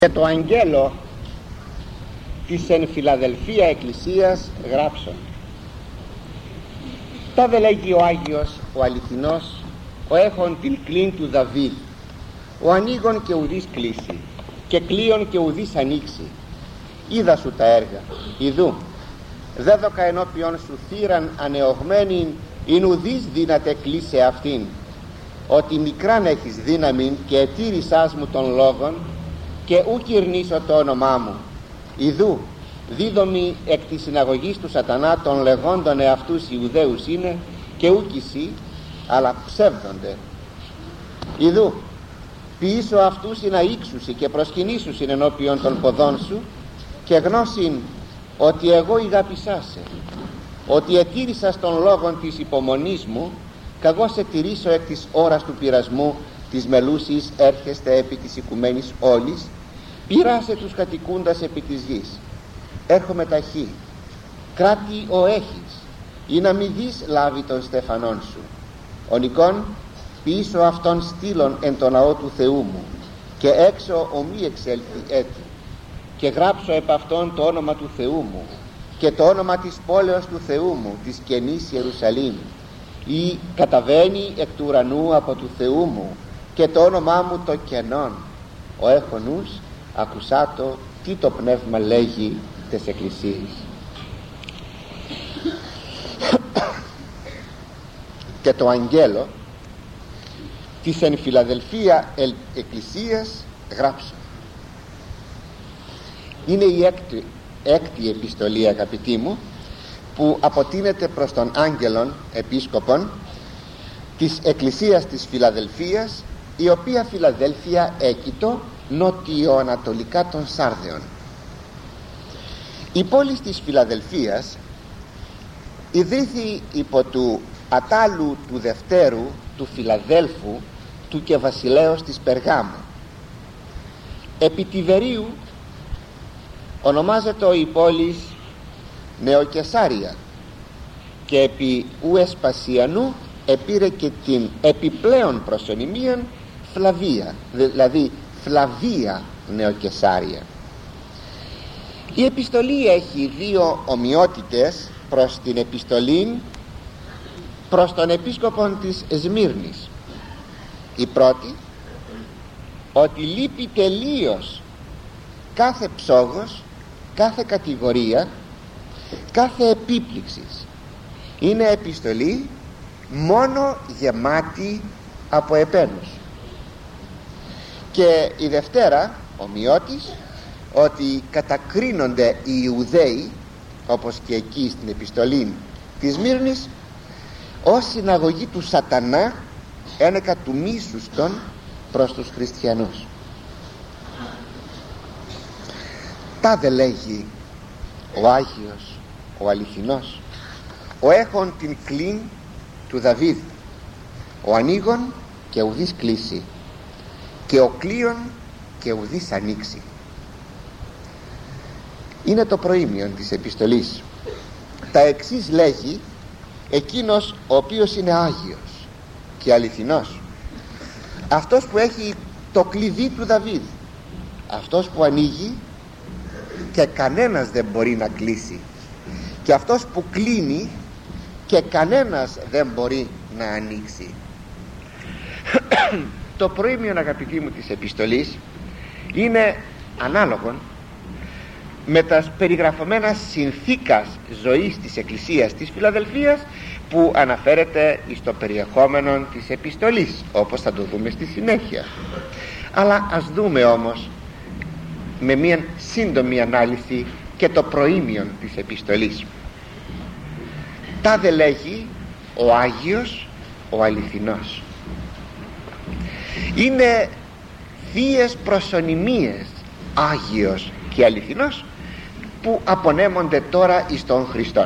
Και το αγγέλο της εν Φιλαδελφία εκκλησίας γράψον. Τάδε λέγει ο Άγιος, ο αληθινός, ο έχων την κλίν του Δαβίδ, ο ανοίγων και ουδείς κλείσει, και κλείον και ουδείς ανοίξει. Είδα σου τα έργα, ιδού, δέδοκα ενώπιον σου θύραν ανεωγμένην, ειν ουδείς δύναται κλείσε αυτήν, ότι μικράν έχεις δύναμην και ετήρησάς μου των λόγων, και ου κυρνήσω το όνομά μου. Ιδού, δίδομη εκ της συναγωγής του σατανά των λεγόντων εαυτούς Ιουδαίους είναι, και ούκησι, αλλά ψεύδονται. Ιδού, ποιήσω αυτούς να ήξουσι και προσκυνήσουσιν ενώπιον των ποδών σου, και γνώσιν ότι εγώ ηγάπησά σε, ότι ετήρησας των λόγων της υπομονής μου, καγώ σε τηρήσω εκ της ώρας του πειρασμού της μελούσης έρχεστε επί της οικουμένης όλης, πειράσε τους κατοικούντας επί της γης. Έρχομαι ταχύ, κράτη ο έχεις, ή να μη δεις λάβει των στεφανών σου. Ο Νικόν, ποιήσω αυτόν στήλων εν το ναό του Θεού μου, και έξω ομή εξέλθει έτη, και γράψω επ' αυτόν το όνομα του Θεού μου, και το όνομα της πόλεως του Θεού μου, της καινής Ιερουσαλήμ, ή καταβαίνει εκ του ουρανού από του Θεού μου, και το όνομά μου το κενόν. Ο έχονους ακουσάτο τι το πνεύμα λέγει τες εκκλησίες. Και το αγγέλο της εν Φιλαδελφία εκκλησίας γράψω. Είναι η έκτη επιστολή, αγαπητοί μου, που αποτείνεται προς τον άγγελον επίσκοπον της εκκλησίας της Φιλαδελφίας, η οποία Φιλαδέλφια έκειτο νοτιοανατολικά των Σάρδεων. Η πόλη της Φιλαδελφίας ιδρύθη υπό του Ατάλου του Δευτέρου του Φιλαδέλφου του και βασιλέως της Περγάμου. Επί Τιβερίου ονομάζεται η πόλη Νεοκεσάρια, και επί Ουεσπασιανού επήρε και την επιπλέον προσωνυμίαν Φλαβία, δηλαδή Φλαβία Νεοκεσάρια. Η επιστολή έχει δύο ομοιότητες προς την επιστολή προς τον επίσκοπον της Σμύρνης. Η πρώτη, ότι λείπει τελείως κάθε ψόγος, κάθε κατηγορία, κάθε επίπληξης. Είναι επιστολή μόνο γεμάτη από επένους. Και η δευτέρα ομοιότης, ότι κατακρίνονται οι Ιουδαίοι, όπως και εκεί στην επιστολή της Σμύρνης, ως συναγωγή του σατανά, ένεκα του μίσους των προς τους χριστιανούς. Τάδε λέγει ο Άγιος, ο αληθινός, ο έχων την κλίν του Δαβίδ, ο ανοίγων και ουδείς κλείσει, και ο κλείον και ουδείς ανοίξει. Είναι το προήμιον της επιστολής. Τα εξής λέγει εκείνος ο οποίος είναι Άγιος και αληθινός, αυτός που έχει το κλειδί του Δαβίδ, αυτός που ανοίγει και κανένας δεν μπορεί να κλείσει, και αυτός που κλείνει και κανένας δεν μπορεί να ανοίξει. Το προήμιον, αγαπητοί μου, της επιστολής είναι ανάλογον με τα περιγραφωμένα συνθήκας ζωής της εκκλησίας της Φιλαδελφίας, που αναφέρεται στο περιεχόμενο της επιστολής, όπως θα το δούμε στη συνέχεια. Αλλά ας δούμε όμως με μια σύντομη ανάλυση και το προήμιον της επιστολής. Τάδε λέγει ο Άγιος, ο αληθινός. Είναι θείες προσωνυμίες Άγιος και αληθινός που απονέμονται τώρα εις τον Χριστόν.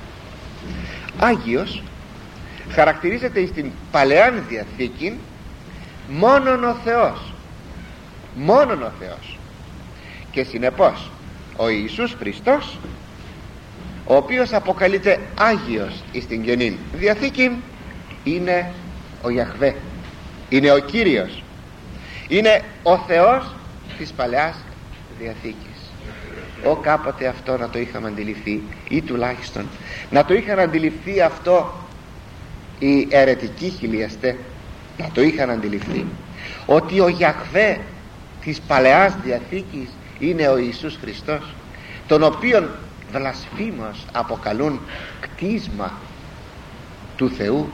Άγιος χαρακτηρίζεται στην Παλαιάν Διαθήκη μόνον ο Θεός, μόνον ο Θεός, και συνεπώς ο Ιησούς Χριστός, ο οποίος αποκαλείται Άγιος εις την Καινή Διαθήκη, είναι ο Ιαχβέ, είναι ο Κύριος, είναι ο Θεός της Παλαιάς Διαθήκης. Κάποτε αυτό να το είχαμε αντιληφθεί, ή τουλάχιστον να το είχαν αντιληφθεί αυτό οι αιρετικοί χιλιαστέ, να το είχαν αντιληφθεί, ότι ο Γιαχβέ της Παλαιάς Διαθήκης είναι ο Ιησούς Χριστός, τον οποίον βλασφήμως αποκαλούν κτίσμα του Θεού.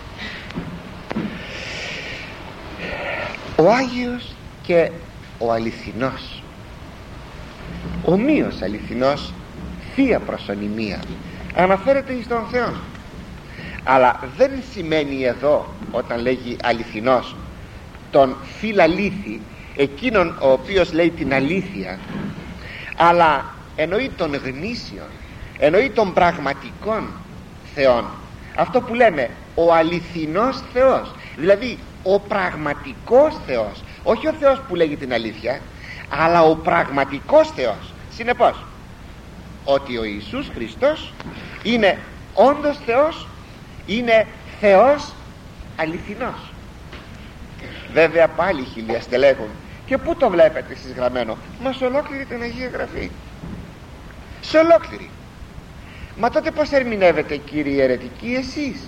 Ο Άγιος και ο αληθινός, ομοίως αληθινός, θεία προσωνυμία, αναφέρεται εις τον Θεό, αλλά δεν σημαίνει εδώ, όταν λέγει αληθινός, τον φιλαλήθη, εκείνον ο οποίος λέει την αλήθεια, αλλά εννοεί τον γνήσιον, εννοεί τον πραγματικών Θεόν, αυτό που λέμε ο αληθινός Θεός, δηλαδή ο πραγματικός Θεός, όχι ο Θεός που λέγει την αλήθεια, αλλά ο πραγματικός Θεός. Συνεπώς, ότι ο Ιησούς Χριστός είναι όντως Θεός, είναι Θεός αληθινός. Βέβαια πάλι χιλιαστέ λέγουν, και πού το βλέπετε εσείς γραμμένο? Μα σε ολόκληρη την Αγία Γραφή, σε ολόκληρη. Μα τότε πως ερμηνεύετε, κύριοι αιρετικοί, εσείς?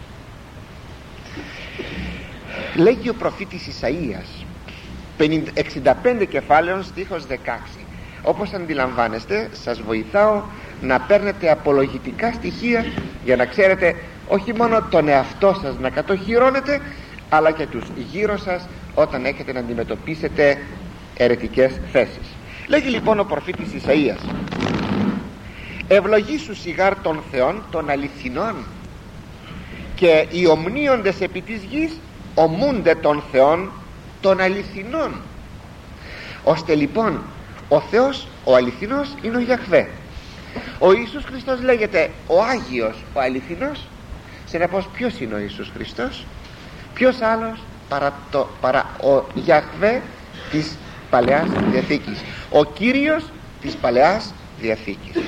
Λέγει ο προφήτης Ισαΐας, 65 κεφάλαιων, στίχος 16. Όπως αντιλαμβάνεστε, σας βοηθάω να παίρνετε απολογητικά στοιχεία, για να ξέρετε όχι μόνο τον εαυτό σας να κατοχυρώνετε, αλλά και τους γύρω σας όταν έχετε να αντιμετωπίσετε αιρετικές θέσεις. Λέγει λοιπόν ο προφήτης Ισαΐας, ευλογήσου σιγάρ των Θεών των αληθινών, και οι ομνίοντες επί της γης ομούνται των Θεών των αληθινών. Ώστε λοιπόν ο Θεός ο αληθινός είναι ο Γιαχβέ. Ο Ιησούς Χριστός λέγεται ο Άγιος ο αληθινός. Συνεπώς ποιος είναι ο Ιησούς Χριστός? Ποιος άλλος παρά ο Γιαχβέ της Παλαιάς Διαθήκης, ο Κύριος της Παλαιάς Διαθήκης.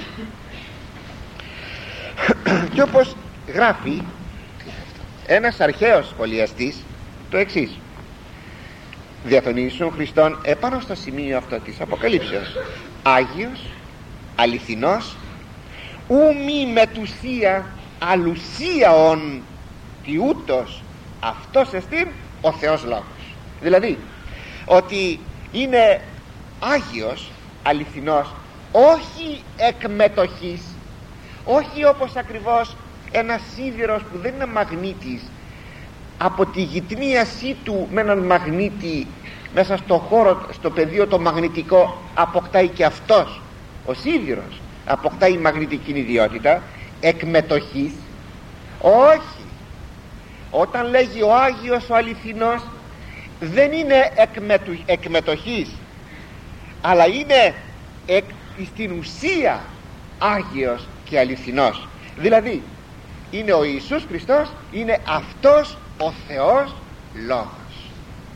Και όπως γράφει ένας αρχαίος σχολιαστής το εξής, δια τον Ιησούν Χριστόν επάνω στο σημείο αυτό της Αποκαλύψεως, Άγιος, αληθινός, ου μη μετουσία αλουσίαον τι ούτως αυτός εστίν ο Θεός Λόγος. Δηλαδή ότι είναι Άγιος, αληθινός, όχι εκμετοχής, όχι όπως ακριβώς ένας σίδηρος που δεν είναι μαγνήτης, από τη γυτνίασή του με έναν μαγνήτη μέσα στο χώρο, στο πεδίο το μαγνητικό, αποκτάει και αυτός ο σίδηρος, αποκτάει μαγνητική ιδιότητα εκμετοχής. Όχι, όταν λέγει ο Άγιος ο αληθινός, δεν είναι εκμετοχής, αλλά είναι στην ουσία Άγιος και αληθινός. Δηλαδή είναι ο Ιησούς Χριστός, είναι αυτός ο Θεός Λόγος.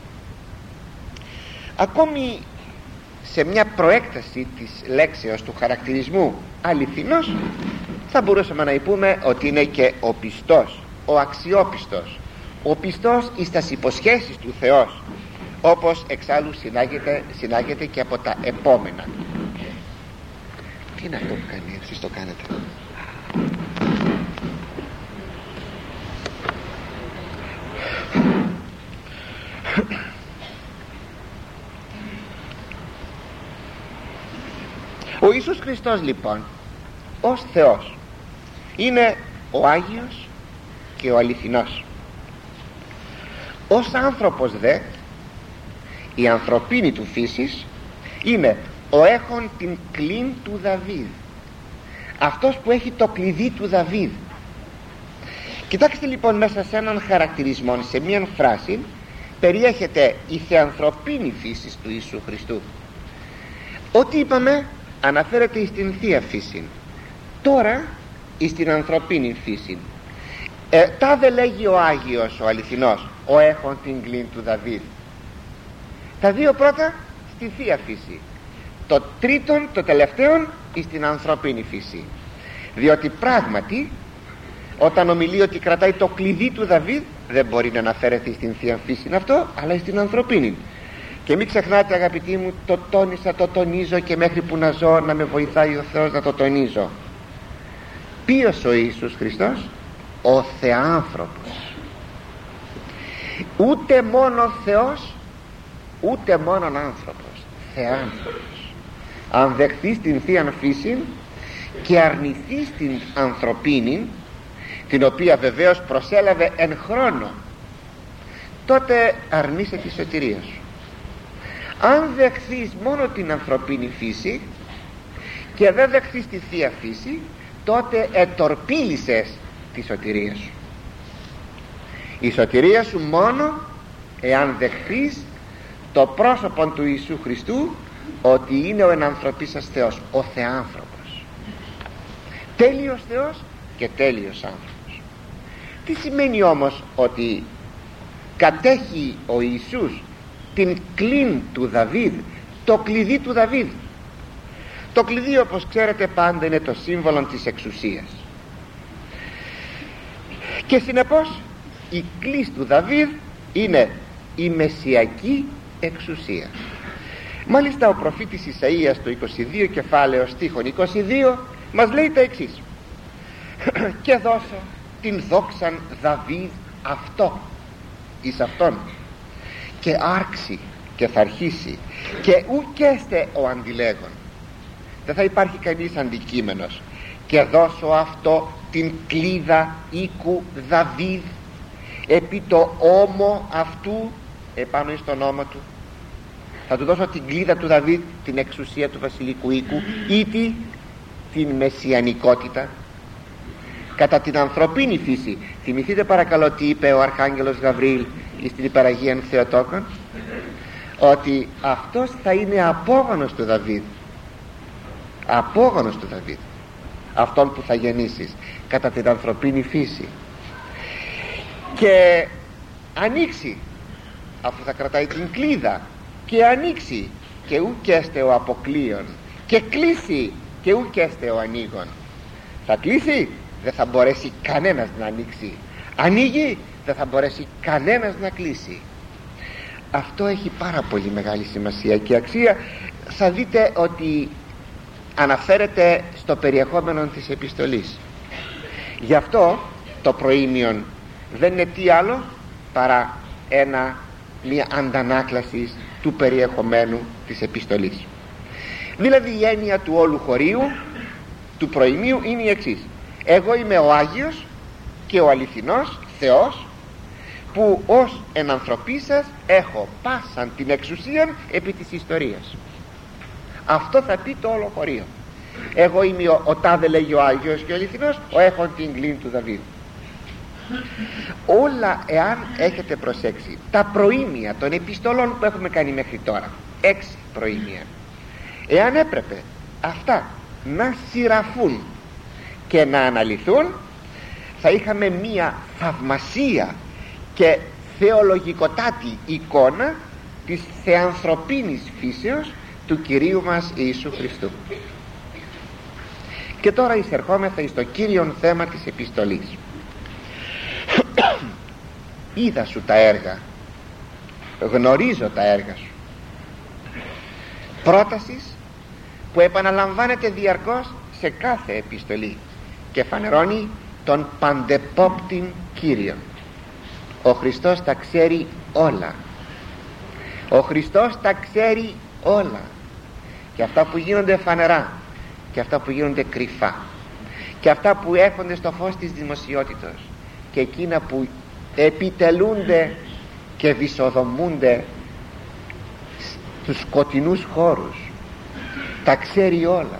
Ακόμη σε μια προέκταση της λέξεως του χαρακτηρισμού αληθινός, θα μπορούσαμε να πούμε ότι είναι και ο πιστός, ο αξιόπιστος, ο πιστός εις τας υποσχέσεις του Θεός, όπως εξάλλου συνάγεται και από τα επόμενα. Τι είναι αυτό που κάνει, εσείς το κάνετε? Ο Ιησούς Χριστός λοιπόν ως Θεός είναι ο Άγιος και ο αληθινός. Ως άνθρωπος δε, η ανθρωπίνη του φύσης είναι ο έχων την κλίν του Δαβίδ, αυτός που έχει το κλειδί του Δαβίδ. Κοιτάξτε λοιπόν, μέσα σε έναν χαρακτηρισμό, σε μια φράση περιέχεται η θεανθρωπίνη φύση του Ιησού Χριστού. Ό,τι είπαμε αναφέρεται στην θεία φύση, τώρα στην ανθρωπίνη φύση. Τάδε λέγει ο Άγιος ο αληθινός, ο έχων την κλίν του Δαβίδ. Τα δύο πρώτα στη θεία φύση, το τρίτον, το τελευταίο, στην ανθρωπίνη φύση. Διότι πράγματι όταν ομιλεί ότι κρατάει το κλειδί του Δαβίδ, δεν μπορεί να αναφέρεται στην θεία φύση αυτό, αλλά στην ανθρωπίνη. Και μην ξεχνάτε, αγαπητοί μου, το τόνισα, το τονίζω και μέχρι που να ζω να με βοηθάει ο Θεός να το τονίζω. Ποιος ο Ιησούς Χριστός? Ο Θεάνθρωπος. Ούτε μόνο Θεός, ούτε μόνον άνθρωπος, Θεάνθρωπος. Αν δεχθείς την Θείαν Φύση και αρνηθείς την ανθρωπίνη, την οποία βεβαίως προσέλαβε εν χρόνο, τότε αρνείσαι τη σωτηρία σου. Αν δεχθείς μόνο την ανθρωπίνη φύση και δεν δεχθείς τη Θεία Φύση, τότε ετορπίλησες τη σωτηρία σου. Η σωτηρία σου μόνο εάν δεχθείς το πρόσωπο του Ιησού Χριστού, ότι είναι ο ενανθρωπίσας Θεός, ο Θεάνθρωπος, τέλειος Θεός και τέλειος άνθρωπος. Τι σημαίνει όμως ότι κατέχει ο Ιησούς την κλίν του Δαβίδ, το κλειδί του Δαβίδ? Το κλειδί, όπως ξέρετε, πάντα είναι το σύμβολο της εξουσίας, και συνεπώς η κλίς του Δαβίδ είναι η μεσσιακή εξουσία. Μάλιστα ο προφήτης Ισαΐας το 22 κεφάλαιο στίχον 22 μας λέει τα εξής: «Και δώσω την δόξαν Δαβίδ αυτό εις αυτόν, και άρξει και θα αρχίσει, και ουκέστε ο αντιλέγων». Δεν θα υπάρχει κανείς αντικείμενος. «Και δώσω αυτό την κλίδα οίκου Δαβίδ, επί το ώμο αυτού», επάνω εις τον ώμο του θα του δώσω την κλίδα του Δαβίδ, την εξουσία του βασιλικού οίκου, ή την μεσιανικότητα κατά την ανθρωπίνη φύση. Θυμηθείτε παρακαλώ τι είπε ο Αρχάγγελος Γαβρίλ στην υπεραγίαν Θεοτόκον, ότι αυτός θα είναι απόγονος του Δαβίδ, απόγονος του Δαβίδ, αυτόν που θα γεννήσεις κατά την ανθρωπίνη φύση, και ανοίξει, αφού θα κρατάει την κλίδα, και ανοίξει και ουκέστε ο αποκλείον, και κλείσει και ουκέστε ο ανοίγων. Θα κλείσει, δεν θα μπορέσει κανένας να ανοίξει. Ανοίγει, δεν θα μπορέσει κανένας να κλείσει. Αυτό έχει πάρα πολύ μεγάλη σημασία και αξία. Θα δείτε ότι αναφέρεται στο περιεχόμενο της επιστολής. Γι' αυτό το προήμιον δεν είναι τι άλλο παρά μια αντανάκλαση του περιεχομένου της επιστολής. Δηλαδή η έννοια του όλου χωρίου του προημίου είναι η εξής: εγώ είμαι ο Άγιος και ο αληθινός Θεός, που ως ενανθρωπής σας έχω πάσαν την εξουσία επί της ιστορίας. Αυτό θα πει το όλο χωρίο. Εγώ είμαι ο τάδε, λέγει ο Άγιος και ο αληθινός, ο έχων την κλίν του Δαβίδ. Όλα, εάν έχετε προσέξει τα προήμια των επιστολών που έχουμε κάνει μέχρι τώρα, 6 προήμια, εάν έπρεπε αυτά να σειραφούν και να αναλυθούν, θα είχαμε μία θαυμασία και θεολογικοτάτη εικόνα της θεανθρωπίνης φύσεως του Κυρίου μας Ιησού Χριστού. Και τώρα εισερχόμεθα εις το κύριον θέμα της επιστολής. Είδα σου τα έργα, γνωρίζω τα έργα σου. Πρότασης που επαναλαμβάνεται διαρκώς σε κάθε επιστολή και φανερώνει τον παντεπόπτην Κύριον. Ο Χριστός τα ξέρει όλα. Ο Χριστός τα ξέρει όλα, και αυτά που γίνονται φανερά και αυτά που γίνονται κρυφά, και αυτά που έρχονται στο φως της δημοσιότητος, και εκείνα που επιτελούνται και βυσοδομούνται στους σκοτεινούς χώρους. Τα ξέρει όλα.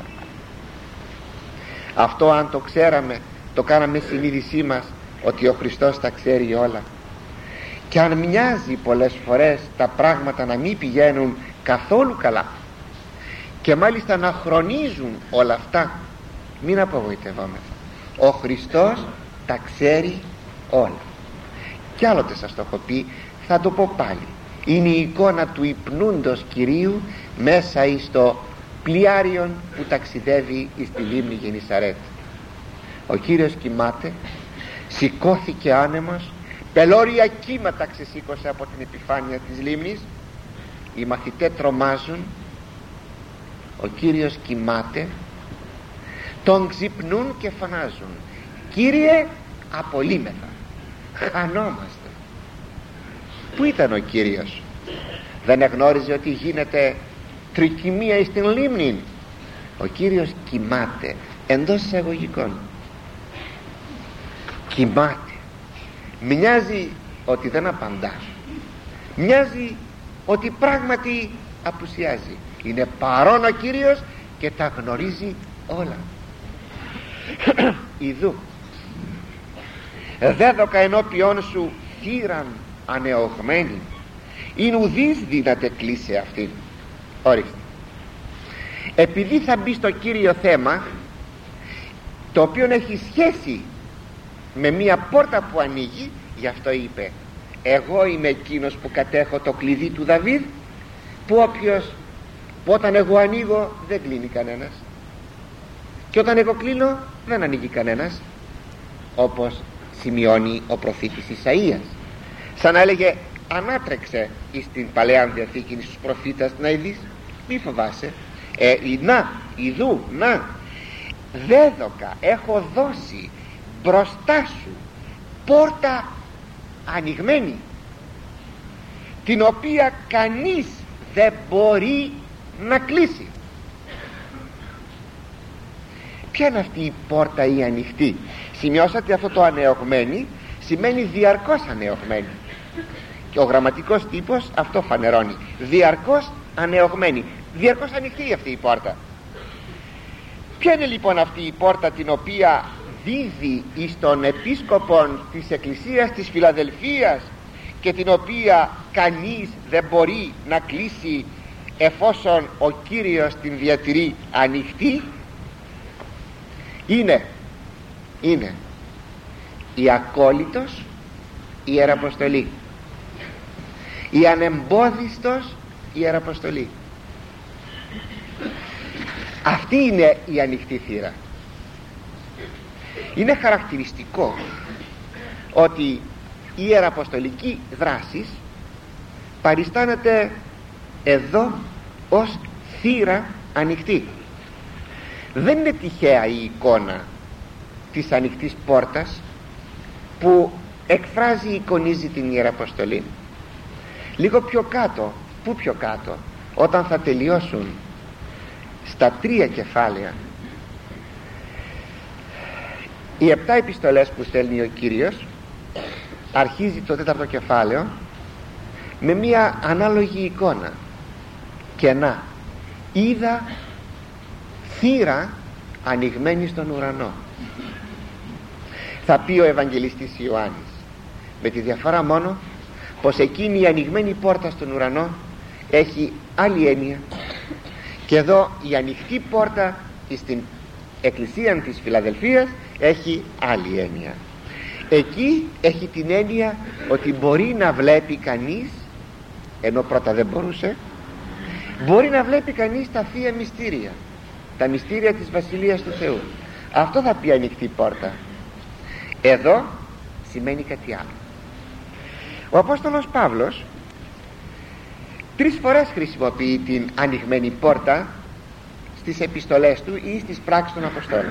Αυτό, αν το ξέραμε, το κάναμε συνείδησή μας ότι ο Χριστός τα ξέρει όλα. Και αν μοιάζει πολλές φορές τα πράγματα να μην πηγαίνουν καθόλου καλά, και μάλιστα να χρονίζουν όλα αυτά, μην απογοητευόμεθα. Ο Χριστός τα ξέρει όλα. Κι άλλοτε σας το έχω πει, θα το πω πάλι. Είναι η εικόνα του υπνούντος Κυρίου μέσα εις το πλοιάριον που ταξιδεύει εις τη λίμνη Γενισαρέτ. Ο Κύριος κοιμάται, σηκώθηκε άνεμος, πελώρια κύματα ξεσήκωσε από την επιφάνεια της λίμνης, οι μαθητές τρομάζουν, ο Κύριος κοιμάται, τον ξυπνούν και φωνάζουν: Κύριε, απολύμεθα, χανόμαστε. Πού ήταν ο Κύριος? Δεν εγνώριζε ότι γίνεται τρικυμία εις την λίμνη? Ο Κύριος κοιμάται, εντός εισαγωγικών κοιμάται. Μοιάζει ότι δεν απαντά, μοιάζει ότι πράγματι απουσιάζει. Είναι παρόν ο Κύριος και τα γνωρίζει όλα. Ιδού δέδοκα ενώπιόν σου θύραν ανεωγμένη, ειν ουδείς δύναται κλείσει αυτήν. Ορίστε, επειδή θα μπει στο κύριο θέμα, το οποίο έχει σχέση με μία πόρτα που ανοίγει, γι' αυτό είπε: εγώ είμαι εκείνος που κατέχω το κλειδί του Δαβίδ, που όταν εγώ ανοίγω δεν κλείνει κανένας, και όταν εγώ κλείνω δεν ανοίγει κανένας, όπως σημειώνει ο προφήτης Ισαΐας. Σαν να έλεγε: ανάτρεξε στην Παλαιά Διαθήκη στους προφήτας να ειδείς, μη φοβάσαι, να, ιδού, να, δέδοκα, έχω δώσει μπροστά σου πόρτα ανοιγμένη, την οποία κανείς δεν μπορεί να κλείσει. Ποια είναι αυτή η πόρτα η ανοιχτή? Σημειώσατε αυτό το ανεωγμένη σημαίνει διαρκώς ανεωγμένη, και ο γραμματικός τύπος αυτό φανερώνει: διαρκώς ανεωγμένη, διαρκώς ανοιχτή αυτή η πόρτα. Ποια είναι λοιπόν αυτή η πόρτα την οποία δίδει εις τον επίσκοπο της Εκκλησίας της Φιλαδελφίας και την οποία κανείς δεν μπορεί να κλείσει εφόσον ο Κύριος την διατηρεί ανοιχτή? Είναι η ακόλιτος Ιεραποστολή, η ανεμπόδιστος Ιεραποστολή. Αυτή είναι η ανοιχτή θύρα. Είναι χαρακτηριστικό ότι η ιεραποστολική δράση παριστάνεται εδώ ως θύρα ανοιχτή. Δεν είναι τυχαία η εικόνα της ανοιχτής πόρτας που εκφράζει, εικονίζει την Ιεραποστολή. Λίγο πιο κάτω, πού πιο κάτω, όταν θα τελειώσουν στα 3 κεφάλαια οι 7 επιστολές που στέλνει ο Κύριος, αρχίζει το 4ο κεφάλαιο με μία ανάλογη εικόνα. Και να, είδα θύρα ανοιγμένη στον ουρανό. Θα πει ο Ευαγγελιστής Ιωάννης, με τη διαφορά μόνο πως εκείνη η ανοιγμένη πόρτα στον ουρανό έχει άλλη έννοια, και εδώ η ανοιχτή πόρτα στην Εκκλησία της Φιλαδελφίας έχει άλλη έννοια. Εκεί έχει την έννοια ότι μπορεί να βλέπει κανείς, ενώ πρώτα δεν μπορούσε, μπορεί να βλέπει κανείς τα θεία μυστήρια, τα μυστήρια της Βασιλείας του Θεού. Αυτό θα πει ανοιχτή πόρτα. Εδώ σημαίνει κάτι άλλο. Ο Απόστολος Παύλος 3 φορές χρησιμοποιεί την ανοιγμένη πόρτα στις επιστολές του ή στις πράξεις των Αποστόλων.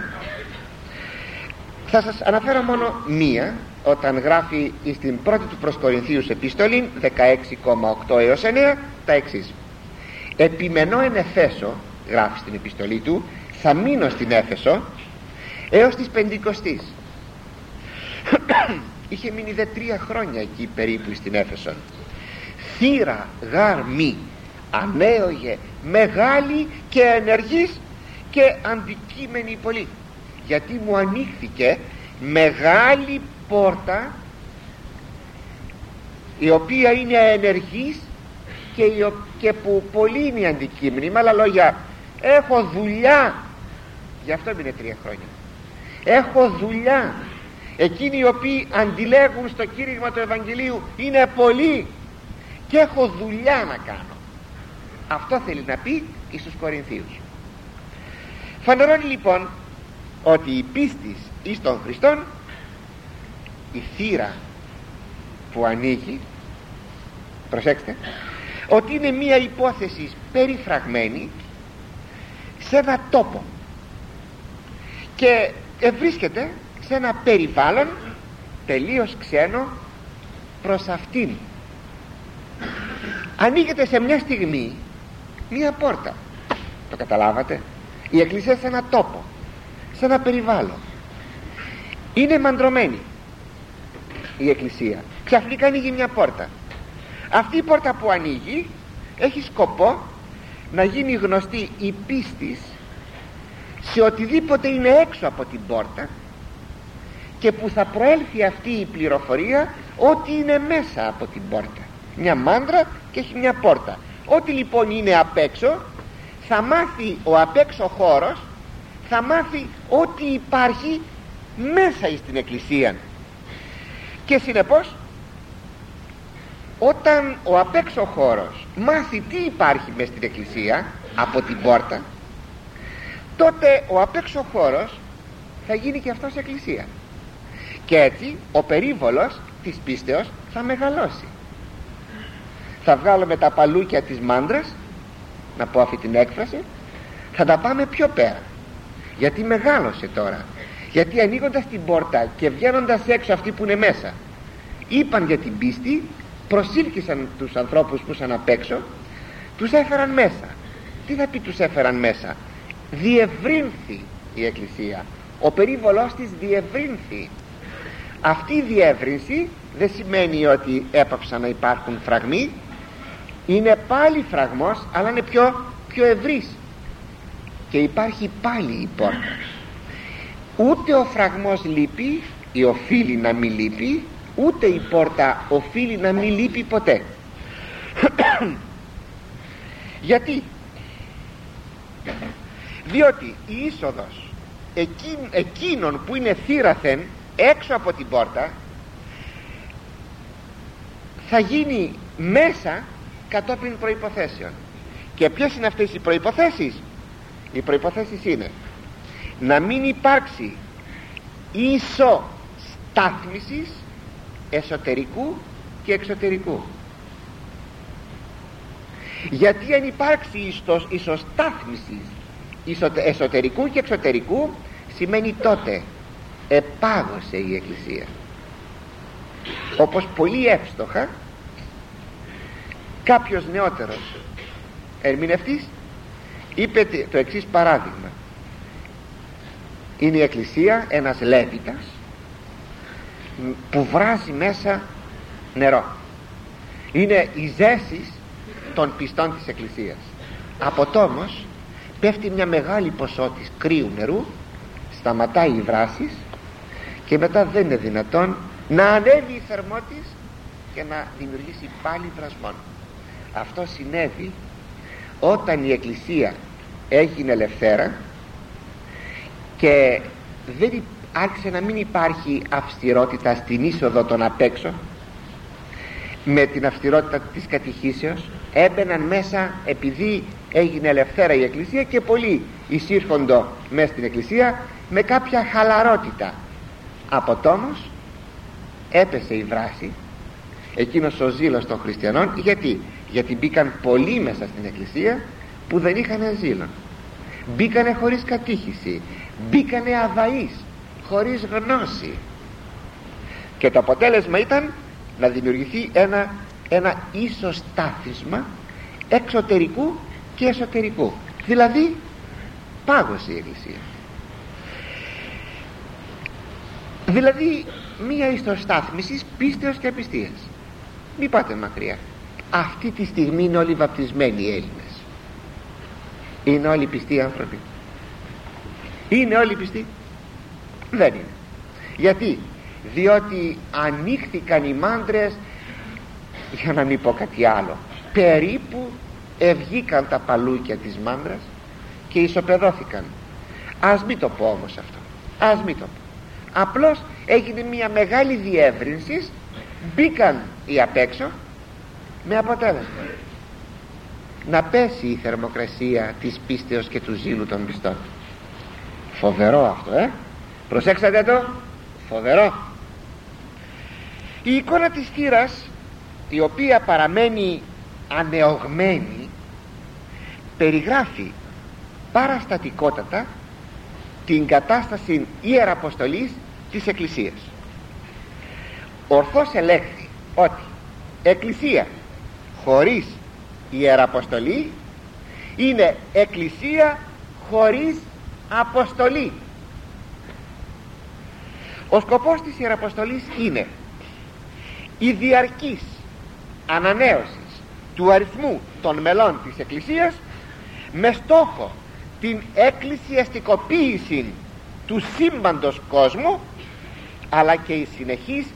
Θα σας αναφέρω μόνο μία, όταν γράφει στην πρώτη του προς Κορινθίους επιστολή 16,8 έως 9 τα εξής: επιμενώ εν Εφέσω, γράφει στην επιστολή του, θα μείνω στην Έφεσο έως της Πεντηκοστής. Είχε μείνει 3 χρόνια εκεί περίπου στην Έφεσο. Θύρα γάρ μη ανέωγε μεγάλη και ενεργής και αντικείμενη πολύ, γιατί μου ανοίχθηκε μεγάλη πόρτα η οποία είναι ενεργής και που πολύ είναι αντικείμενη. Με άλλα λόγια, έχω δουλειά, γι' αυτό έμεινε 3 χρόνια. Έχω δουλειά. Εκείνοι οι οποίοι αντιλέγουν στο κήρυγμα του Ευαγγελίου είναι πολλοί και έχω δουλειά να κάνω. Αυτό θέλει να πει στους Κορινθίους. Φανερώνει λοιπόν ότι η πίστη εις τον Χριστόν, η θύρα που ανοίγει, προσέξτε, ότι είναι μία υπόθεση περιφραγμένη σε ένα τόπο και βρίσκεται σε ένα περιβάλλον τελείως ξένο προς αυτήν. Ανοίγεται σε μια στιγμή μία πόρτα, το καταλάβατε? Η εκκλησία σε ένα τόπο, σε ένα περιβάλλον, είναι μαντρωμένη η εκκλησία. Ξαφνικά ανοίγει μια πόρτα. Αυτή η πόρτα που ανοίγει έχει σκοπό να γίνει γνωστή η πίστη σε οτιδήποτε είναι έξω από την πόρτα και που θα προέλθει αυτή η πληροφορία ότι είναι μέσα από την πόρτα. Μια μάντρα και έχει μια πόρτα. Ό,τι λοιπόν είναι απ' έξω θα μάθει ο απ' έξω χώρος, θα μάθει ό,τι υπάρχει μέσα στην εκκλησία. Και συνεπώς όταν ο απ' έξω χώρος μάθει τι υπάρχει μέσα στην εκκλησία από την πόρτα, τότε ο απ' έξω χώρος θα γίνει και αυτός εκκλησία. Και έτσι ο περίβολος της πίστεως θα μεγαλώσει. Θα βγάλουμε τα παλούκια της μάντρας, να πω αυτή την έκφραση, θα τα πάμε πιο πέρα, γιατί μεγάλωσε τώρα. Γιατί ανοίγοντας την πόρτα και βγαίνοντας έξω αυτοί που είναι μέσα είπαν για την πίστη, προσήλκησαν τους ανθρώπους που ήσαν απ' έξω, τους έφεραν μέσα. Τι θα πει τους έφεραν μέσα? Διευρύνθη η εκκλησία, ο περίβολος της διευρύνθη. Αυτή η διεύρυνση δεν σημαίνει ότι έπαψαν να υπάρχουν φραγμοί, είναι πάλι φραγμός, αλλά είναι πιο ευρύς και υπάρχει πάλι η πόρτα. Ούτε ο φραγμός λείπει ή οφείλει να μην λείπει, ούτε η πόρτα οφείλει να μην λείπει ποτέ. Γιατί? Διότι η είσοδος εκείνων που είναι θύραθεν έξω από την πόρτα θα γίνει μέσα κατόπιν προϋποθέσεων. Και ποιες είναι αυτές οι προϋποθέσεις? Οι προϋποθέσεις είναι να μην υπάρξει ισοστάθμισης εσωτερικού και εξωτερικού. Γιατί αν υπάρξει ισοστάθμισης εσωτερικού και εξωτερικού, σημαίνει τότε επάγωσε η εκκλησία. Όπως πολύ εύστοχα κάποιος νεότερος ερμηνευτής είπε το εξής παράδειγμα. Είναι η εκκλησία ένας Λέβητας που βράζει μέσα νερό. Είναι οι ζέσεις των πιστών της εκκλησίας. Από το όμως πέφτει μια μεγάλη ποσότητα κρύου νερού, σταματάει η βράση και μετά δεν είναι δυνατόν να ανέβει η θερμότης και να δημιουργήσει πάλι βρασμόν. Αυτό συνέβη όταν η εκκλησία έγινε ελευθέρα και δεν άρχισε να μην υπάρχει αυστηρότητα στην είσοδο των απ' έξω. Με την αυστηρότητα της κατηχήσεως έμπαιναν μέσα, επειδή έγινε ελευθέρα η εκκλησία, και πολλοί εισήρχοντο μέσα στην εκκλησία με κάποια χαλαρότητα. Από τόμος έπεσε η βράση, εκείνος ο ζήλος των χριστιανών. Γιατί μπήκαν πολλοί μέσα στην εκκλησία που δεν είχαν ζήλον, μπήκανε χωρίς κατήχηση, μπήκανε αδαείς, χωρίς γνώση, και το αποτέλεσμα ήταν να δημιουργηθεί ένα ισοστάθισμα εξωτερικού και εσωτερικού. Δηλαδή πάγωσε η εκκλησία. Δηλαδή μία ισοστάθμιση πίστεως και απιστίας. Μην πάτε μακριά. Αυτή τη στιγμή είναι όλοι βαπτισμένοι οι Έλληνες. Είναι όλοι πιστοί άνθρωποι? Είναι όλοι πιστοί? Δεν είναι. Γιατί? Διότι ανοίχθηκαν οι μάντρες, για να μην πω κάτι άλλο, περίπου ευγήκαν τα παλούκια της μάντρας και ισοπεδώθηκαν. Ας μην το πω όμως αυτό, ας μην το πω. Απλώς έγινε μια μεγάλη διεύρυνση, μπήκαν οι απ' έξω, με αποτέλεσμα να πέσει η θερμοκρασία της πίστεως και του ζήλου των πιστών. Φοβερό αυτό, προσέξατε το, φοβερό. Η εικόνα της θύρας, η οποία παραμένει ανεωγμένη περιγράφει παραστατικότατα την κατάσταση ιεραποστολής της Εκκλησίας. Ορθώς ελέγχθη ότι Εκκλησία χωρίς ιεραποστολή είναι Εκκλησία χωρίς αποστολή. Ο σκοπός της ιεραποστολής είναι η διαρκής ανανέωση του αριθμού των μελών της Εκκλησίας με στόχο την εκκλησιαστικοποίηση του σύμπαντος κόσμου, αλλά και η συνεχής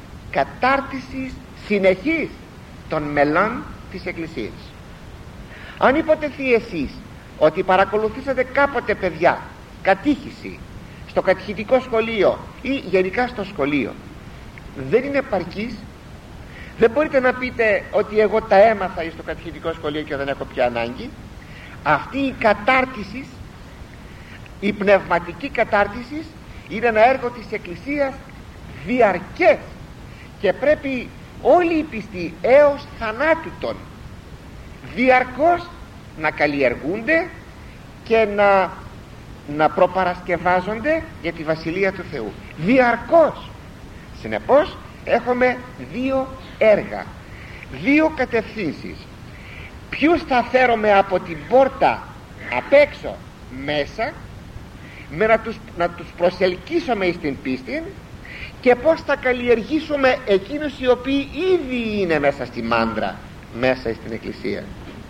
συνεχής των μελών της Εκκλησίας. Αν υποτεθεί εσείς ότι παρακολουθήσατε κάποτε, παιδιά, κατήχηση στο κατηχητικό σχολείο ή γενικά στο σχολείο, δεν είναι επαρκής. Δεν μπορείτε να πείτε ότι εγώ τα έμαθα στο κατηχητικό σχολείο και δεν έχω πια ανάγκη. Αυτή η κατάρτιση, η πνευματική κατάρτιση, είναι ένα έργο της Εκκλησίας διαρκές και πρέπει όλοι οι πιστοί έως θανάτου διαρκώς να καλλιεργούνται και να προπαρασκευάζονται για τη Βασιλεία του Θεού. Διαρκώς. Συνεπώς έχουμε δύο έργα, δύο κατευθύνσεις. Ποιους θα φέρουμε από την πόρτα απ' έξω μέσα, με να τους προσελκύσουμε στην πίστη, και πώς θα καλλιεργήσουμε εκείνους οι οποίοι ήδη είναι μέσα στη μάντρα, μέσα στην Εκκλησία.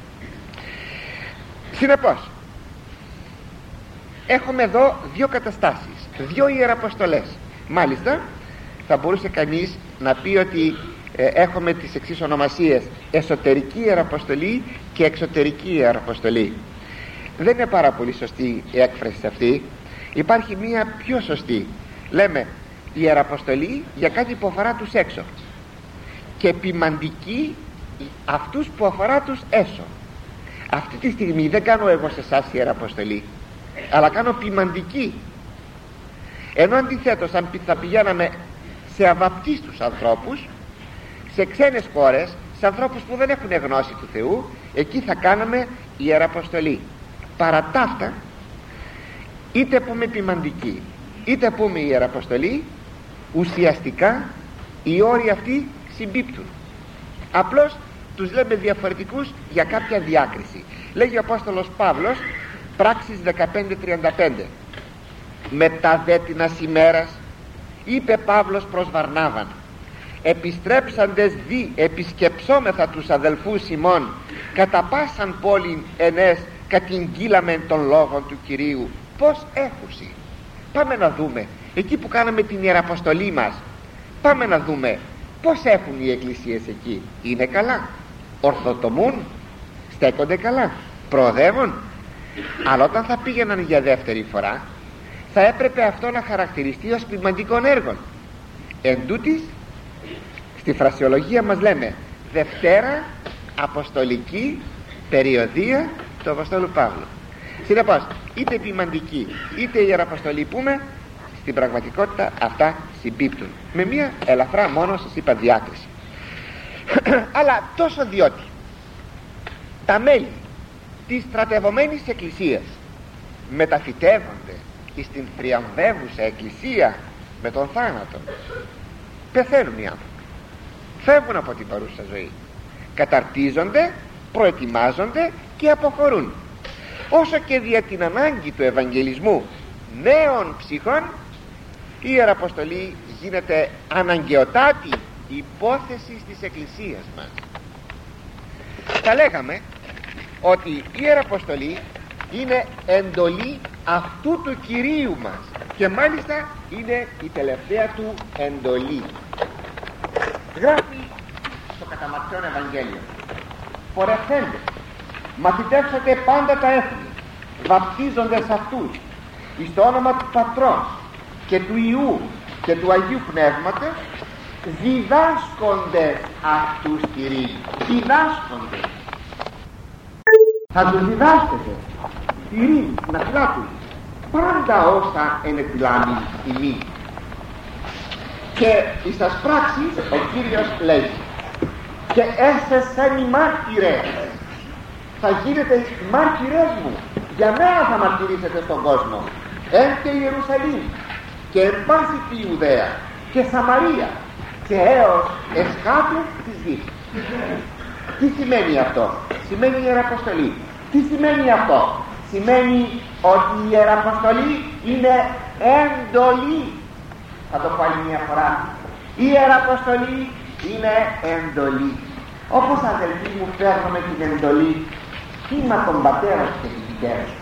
Συνεπώς έχουμε εδώ δύο καταστάσεις, δύο ιεραποστολές. Μάλιστα θα μπορούσε κανείς να πει ότι έχουμε τις εξής ονομασίες: εσωτερική ιεραποστολή και εξωτερική ιεραποστολή. Δεν είναι πάρα πολύ σωστή η έκφραση αυτή. Υπάρχει μία πιο σωστή. Λέμε ιεραποστολή για κάτι που αφορά τους έξω και ποιμαντική αυτούς που αφορά τους έσω. Αυτή τη στιγμή δεν κάνω εγώ σε εσάς ιεραποστολή, αλλά κάνω ποιμαντική. Ενώ αντιθέτως, αν θα πηγαίναμε σε αβαπτίστους ανθρώπους, σε ξένες χώρες, σε ανθρώπους που δεν έχουν γνώση του Θεού, εκεί θα κάναμε ιεραποστολή. Παρά τα αυτά, είτε πούμε ποιμαντική είτε πούμε ιεραποστολή, ουσιαστικά οι όροι αυτοί συμπίπτουν. Απλώς τους λέμε διαφορετικούς για κάποια διάκριση. Λέγει ο Απόστολος Παύλος, πράξεις 15:35, μετά δε τινας ημέρας είπε Παύλος προς Βαρνάβαν, επιστρέψαντες δι επισκεψόμεθα τους αδελφούς ημών κατά πάσαν πόλην ενές κατηγγείλαμεν των λόγων του Κυρίου, πως έχουσι. Πάμε να δούμε εκεί που κάναμε την ιεραποστολή μας, πάμε να δούμε πως έχουν οι εκκλησίες εκεί. Είναι καλά, ορθοτομούν, στέκονται καλά, προοδεύουν. Αλλά όταν θα πήγαιναν για δεύτερη φορά, θα έπρεπε αυτό να χαρακτηριστεί ως ποιμαντικών έργων. Εν τούτοις, στη φρασιολογία μας λέμε Δευτέρα Αποστολική Περιοδία του Αποστόλου Παύλου. Συνεπώς, είτε ποιμαντική είτε ιεραποστολή πούμε, στην πραγματικότητα αυτά συμπίπτουν, με μια ελαφρά μόνο σας είπα διάκριση. Αλλά τόσο διότι τα μέλη της στρατευωμένης εκκλησίας μεταφυτεύονται στην θριαμβεύουσα εκκλησία με τον θάνατο, πεθαίνουν οι άνθρωποι, φεύγουν από την παρούσα ζωή, καταρτίζονται, προετοιμάζονται και αποχωρούν. Όσο και δια την ανάγκη του Ευαγγελισμού νέων ψυχών, η ιεραποστολή γίνεται αναγκαιοτάτη υπόθεση της εκκλησίας μας. Θα λέγαμε ότι η ιεραποστολή είναι εντολή αυτού του Κυρίου μας και μάλιστα είναι η τελευταία του εντολή. Γράφει στο Καταμαρθιόν Ευαγγέλιο, πορευθέντες μαθητεύσατε πάντα τα έθνη, βαπτίζοντες αυτούς εις το όνομα του Πατρός και του Υιού και του Αγίου Πνεύματος, διδάσκοντες αυτούς Κυρίου. Διδάσκοντες. Θα τους διδάσκετε Κυρίου στην αυλά του πάντα όσα ενεπιλάμει ημί. Και εις τας πράξεις ο Κύριος λέει, και έσεσεν οι μάρτυρες θα γίνετε μάρτυρες μου, για μένα θα μαρτυρήσετε στον κόσμο. Εν και Ιερουσαλήμ και εν πάση τη Ιουδαία και Σαμαρία και έως εσχάτου της γης. Τι σημαίνει αυτό? Σημαίνει Ιεραποστολή. Τι σημαίνει αυτό? Σημαίνει ότι η Ιεραποστολή είναι εντολή. Θα το πω άλλη μια φορά. Η Ιεραποστολή είναι εντολή. Όπως αδελφοί μου παίρνουμε την εντολή, κύμα τον πατέρα σου και την μητέρα σου.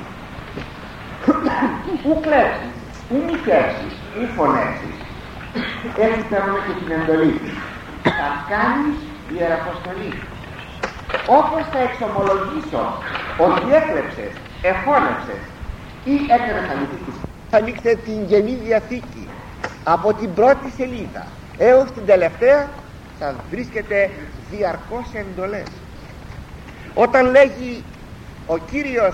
Ου κλέψεις, ου μη κλέψεις, ου φωνέψεις. Έτσι παίρνουμε και την εντολή. Θα κάνεις Ιεραποστολή. Όπως θα εξομολογήσω ότι έκλεψες, εφώνεψες ή έκανες αληθίκης, θα ανοίξετε την Καινή Διαθήκη από την πρώτη σελίδα έως την τελευταία, θα βρίσκεται διαρκώς εντολές. Όταν λέγει ο Κύριος,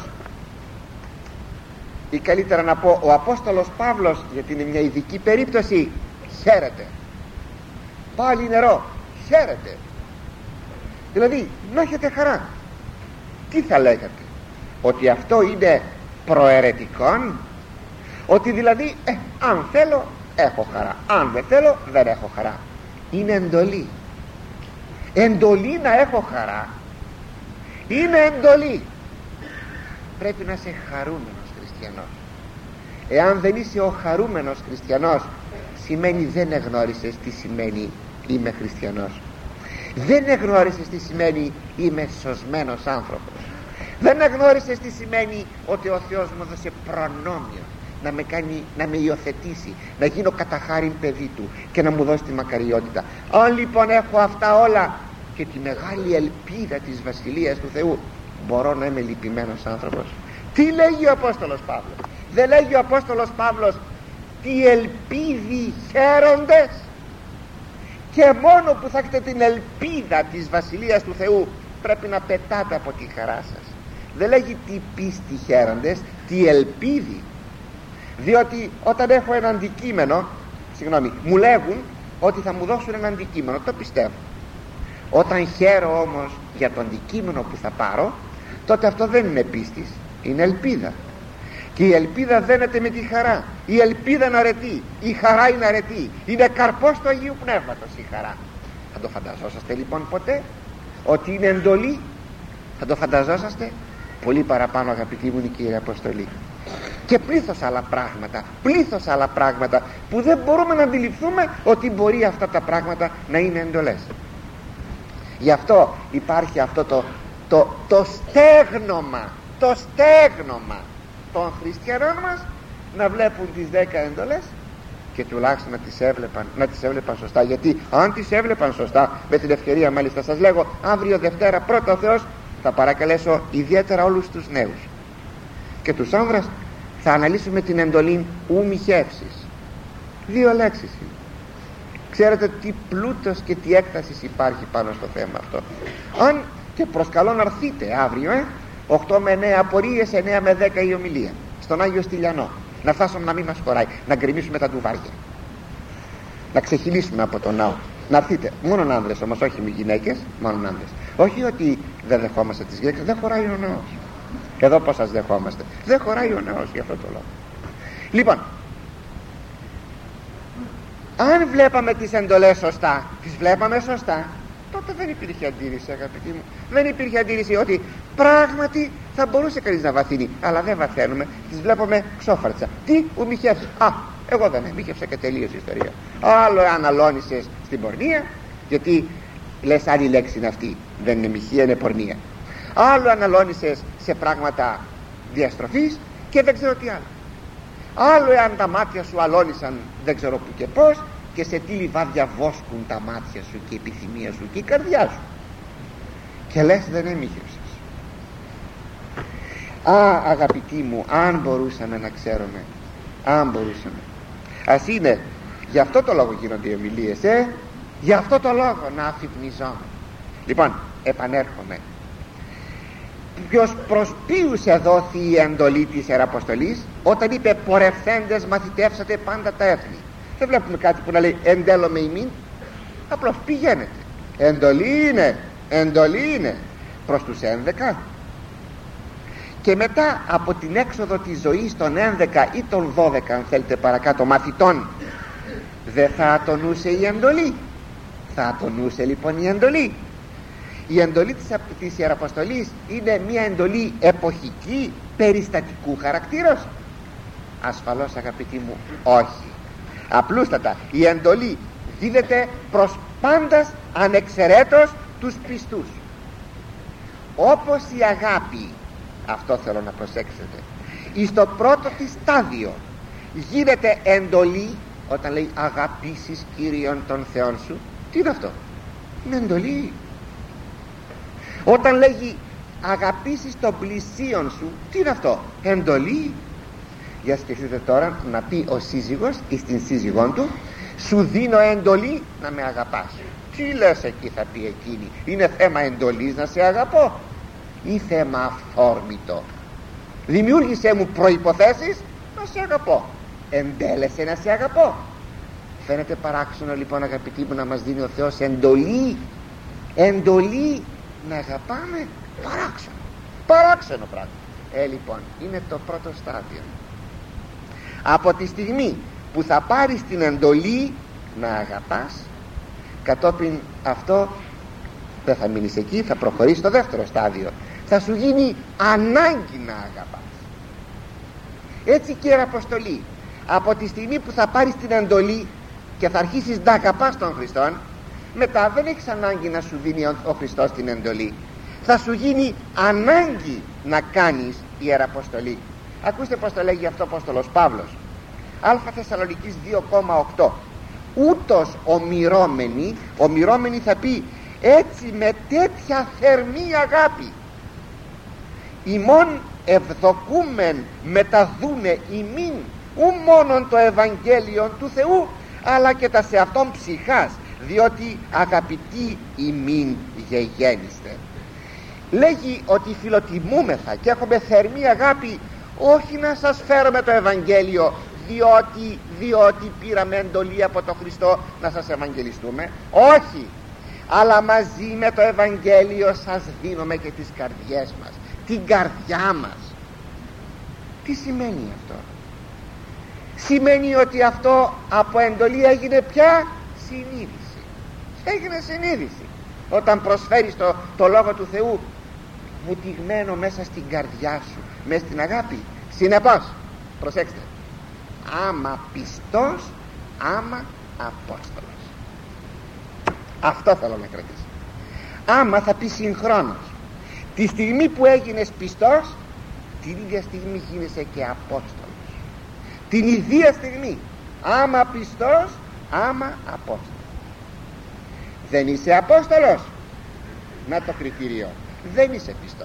ή καλύτερα να πω ο Απόστολος Παύλος, γιατί είναι μια ειδική περίπτωση, χαίρεται, πάλι νερό, χαίρεται, δηλαδή να έχετε χαρά. Τι θα λέγατε? Ότι αυτό είναι προαιρετικόν? Ότι δηλαδή αν θέλω έχω χαρά, αν δεν θέλω δεν έχω χαρά? Είναι εντολή. Εντολή να έχω χαρά. Είναι εντολή. Πρέπει να είσαι χαρούμενος χριστιανός. Εάν δεν είσαι ο χαρούμενος χριστιανός, σημαίνει δεν εγνώρισες τι σημαίνει είμαι χριστιανός. Δεν εγνώρισες τι σημαίνει είμαι σωσμένος άνθρωπος. Δεν εγνώρισες τι σημαίνει ότι ο Θεός μου έδωσε προνόμιο να με υιοθετήσει, να γίνω κατά χάριν παιδί του και να μου δώσει τη μακαριότητα. Αν λοιπόν έχω αυτά όλα και τη μεγάλη ελπίδα της Βασιλείας του Θεού, μπορώ να είμαι λυπημένος άνθρωπος? Τι λέγει ο Απόστολος Παύλος? Δεν λέγει ο Απόστολος Παύλος τι ελπίδι χαίροντες? Και μόνο που θα έχετε την ελπίδα της Βασιλείας του Θεού, πρέπει να πετάτε από τη χαρά σας. Δεν λέγει τι πίστη χαίροντες, τι ελπίδι. Διότι όταν έχω ένα αντικείμενο, μου λέγουν ότι θα μου δώσουν ένα αντικείμενο, το πιστεύω. Όταν χαίρω όμως για το αντικείμενο που θα πάρω, τότε αυτό δεν είναι πίστης, είναι ελπίδα. Και η ελπίδα δένεται με τη χαρά. Η ελπίδα είναι αρετή, η χαρά είναι αρετή. Είναι καρπός του Αγίου Πνεύματος η χαρά. Θα το φανταζόσαστε λοιπόν ποτέ ότι είναι εντολή? Θα το φανταζόσαστε? Πολύ παραπάνω, αγαπητοί μου, είναι και η Αποστολή. Και πλήθος άλλα πράγματα που δεν μπορούμε να αντιληφθούμε ότι μπορεί αυτά τα πράγματα να είναι εντολές. Γι' αυτό υπάρχει αυτό το στέγνομα των χριστιανών μας, να βλέπουν τις 10 εντολές και τουλάχιστον να τις έβλεπαν σωστά. Γιατί αν τις έβλεπαν σωστά, με την ευκαιρία μάλιστα σας λέγω, αύριο Δευτέρα πρώτα ο Θεός θα παρακαλέσω ιδιαίτερα όλους τους νέους και τους άνδρας, θα αναλύσουμε την εντολή ου μη χεύσεις. 2 λέξεις είναι. Ξέρετε τι πλούτος και τι έκταση υπάρχει πάνω στο θέμα αυτό. Αν και προσκαλώ να έρθετε αύριο 8 με 9 απορίες, 9 με 10 η ομιλία στον Άγιο Στυλιανό, να φτάσουμε να μην μας χωράει, να γκρεμίσουμε τα ντουβάρια, να ξεχυλήσουμε από τον ναό. Να έρθετε, μόνον άνδρες όμως, όχι με γυναίκες, μόνον άνδρες. Όχι ότι δεν δεχόμαστε τις γυναίκες, δεν χωράει ο ναός. Εδώ πως σας δεχόμαστε? Δεν χωράει ο ναός για αυτό το λόγο. Λοιπόν, αν βλέπαμε τις εντολές σωστά, τις βλέπαμε σωστά, τότε δεν υπήρχε αντίρρηση, αγαπητοί μου. Δεν υπήρχε αντίρρηση ότι πράγματι θα μπορούσε κανείς να βαθύνει, αλλά δεν βαθαίνουμε, τις βλέπουμε ξόφαρτσα. Τι, ου μη χεύσεις? Εγώ δεν μήχευσα και τελείωσε η ιστορία. Άλλο αν αλώνησες στην πορνεία, γιατί λες άλλη λέξη είναι αυτή, δεν είναι μοιχεία, είναι πορνεία. Άλλο αν αλώνησες σε πράγματα διαστροφής και δεν ξέρω τι άλλο. Άλλο εάν τα μάτια σου αλώνησαν δεν ξέρω που και πως, και σε τι λιβάδια βόσκουν τα μάτια σου και η επιθυμία σου και η καρδιά σου, και λες δεν εμίχευσες. Αγαπητοί μου, αν μπορούσαμε να ξέρουμε, αν μπορούσαμε. Ας είναι, γι' αυτό το λόγο γίνονται οι ομιλίες, γι' αυτό το λόγο να αφυπνιζόμαστε. Λοιπόν, επανέρχομαι. Ποιος προς ποιους εδόθη η εντολή της Ιεραποστολής? Όταν είπε πορευθέντες μαθητεύσατε πάντα τα έθνη. Δεν βλέπουμε κάτι που να λέει εντέλω με ημίν, απλώς πηγαίνετε. Εντολή είναι προς τους 11, Και μετά από την έξοδο της ζωής των 11 ή των 12, αν θέλετε παρακάτω, μαθητών, δεν θα ατονούσε η εντολή? Θα ατονούσε λοιπόν η εντολή. Η εντολή της Ιεραποστολής είναι μια εντολή εποχική, περιστατικού χαρακτήρος? Ασφαλώς, αγαπητοί μου, όχι. Απλούστατα η εντολή δίδεται προς πάντας ανεξαιρέτως τους πιστούς. Όπως η αγάπη, αυτό θέλω να προσέξετε, στο πρώτο της στάδιο γίνεται εντολή. Όταν λέει αγαπήσεις Κύριον τον Θεόν σου, τι είναι αυτό? Είναι εντολή. Όταν λέγει αγαπήσεις τον πλησίον σου, τι είναι αυτό? Εντολή. Για σκεφτείτε τώρα να πει ο σύζυγος ή στην σύζυγόν του, σου δίνω εντολή να με αγαπάς. Τι λες εκεί, θα πει εκείνη? Είναι θέμα εντολής να σε αγαπώ ή θέμα αφόρμητο? Δημιούργησέ μου προϋποθέσεις να σε αγαπώ, εντέλεσε να σε αγαπώ. Φαίνεται παράξενο λοιπόν, αγαπητοί μου, να μας δίνει ο Θεός εντολή, εντολή να αγαπάμε? Παράξενο πράγμα. Λοιπόν, είναι το πρώτο στάδιο. Από τη στιγμή που θα πάρεις την εντολή να αγαπάς, κατόπιν αυτό δεν θα μείνεις εκεί, θα προχωρήσεις στο δεύτερο στάδιο. Θα σου γίνει ανάγκη να αγαπάς. Έτσι και η Ιεραποστολή, από τη στιγμή που θα πάρεις την εντολή και θα αρχίσεις να αγαπάς τον Χριστόν, μετά δεν έχεις ανάγκη να σου δίνει ο Χριστός την εντολή. Θα σου γίνει ανάγκη να κάνεις η Ιεραποστολή. Ακούστε πως το λέγει αυτό ο Απόστολος Παύλος. Α Θεσσαλονικής 2,8. Ούτως ομοιρώμενοι θα πει έτσι με τέτοια θερμή αγάπη, ημών ευδοκούμεν μεταδούνε ημίν ου μόνον το Ευαγγέλιο του Θεού, αλλά και τα σε αυτόν ψυχάς, διότι αγαπητοί ημίν γεγέννηστε. Λέγει ότι φιλοτιμούμεθα και έχουμε θερμή αγάπη, όχι να σας φέρουμε το Ευαγγέλιο διότι πήραμε εντολή από τον Χριστό να σας ευαγγελιστούμε, όχι, αλλά μαζί με το Ευαγγέλιο σας δίνουμε και τις καρδιές μας, την καρδιά μας. Τι σημαίνει αυτό? Σημαίνει ότι αυτό από εντολή έγινε πια συνείδηση. Έγινε συνείδηση όταν προσφέρεις το Λόγο του Θεού βουτυγμένο μέσα στην καρδιά σου, μέσα στην αγάπη. Συνεπώς, προσέξτε, άμα πιστός, άμα Απόστολος. Αυτό θέλω να κρατήσω. Άμα θα πει συγχρόνως, τη στιγμή που έγινες πιστός, την ίδια στιγμή γίνεσαι και Απόστολος. Την ίδια στιγμή, άμα πιστός, άμα Απόστολος. Δεν είσαι Απόστολος, να το κριτήριο, δεν είσαι πιστός.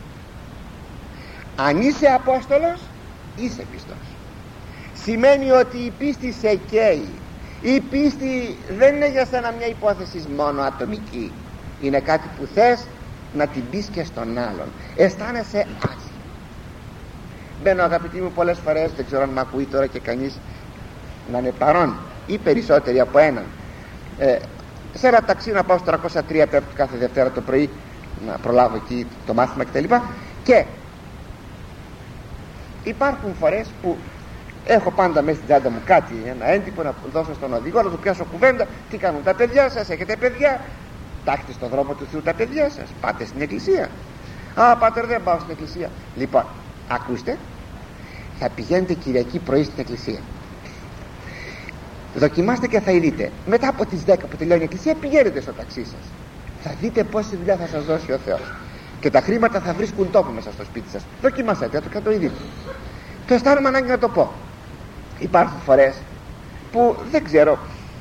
Αν είσαι Απόστολος, είσαι πιστός. Σημαίνει ότι η πίστη σε καίει. Η πίστη δεν είναι για σένα μια υπόθεση μόνο ατομική. Είναι κάτι που θες να την πεις και στον άλλον. Αισθάνεσαι άσχημα. Μπαίνω, αγαπητοί μου, πολλές φορές, δεν ξέρω αν με ακούει τώρα και κανείς να είναι παρόν ή περισσότεροι από έναν, σε ένα ταξί να πάω στο 303 πέφτω κάθε Δευτέρα το πρωί να προλάβω εκεί το μάθημα κτλ. Και υπάρχουν φορές που έχω πάντα μέσα στην τσάντα μου κάτι, ένα έντυπο να δώσω στον οδηγό, να του πιάσω κουβέντα. Τι κάνουν τα παιδιά σας, έχετε παιδιά? Τα έχετε στον δρόμο του Θεού τα παιδιά σας? Πάτε στην εκκλησία? Α, πάτερ, δεν πάω στην εκκλησία. Λοιπόν, ακούστε, θα πηγαίνετε Κυριακή πρωί στην εκκλησία. Δοκιμάστε και θα δείτε. Μετά από τις 10 που τελειώνει η εκκλησία, πηγαίνετε στο ταξί σας. Θα δείτε πόση δουλειά θα σας δώσει ο Θεός. Και τα χρήματα θα βρίσκουν τόπο μέσα στο σπίτι σας. Δοκιμάστε και το δείτε. Το αισθάνομαι ανάγκη να το πω. Υπάρχουν φορές που δεν ξέρω,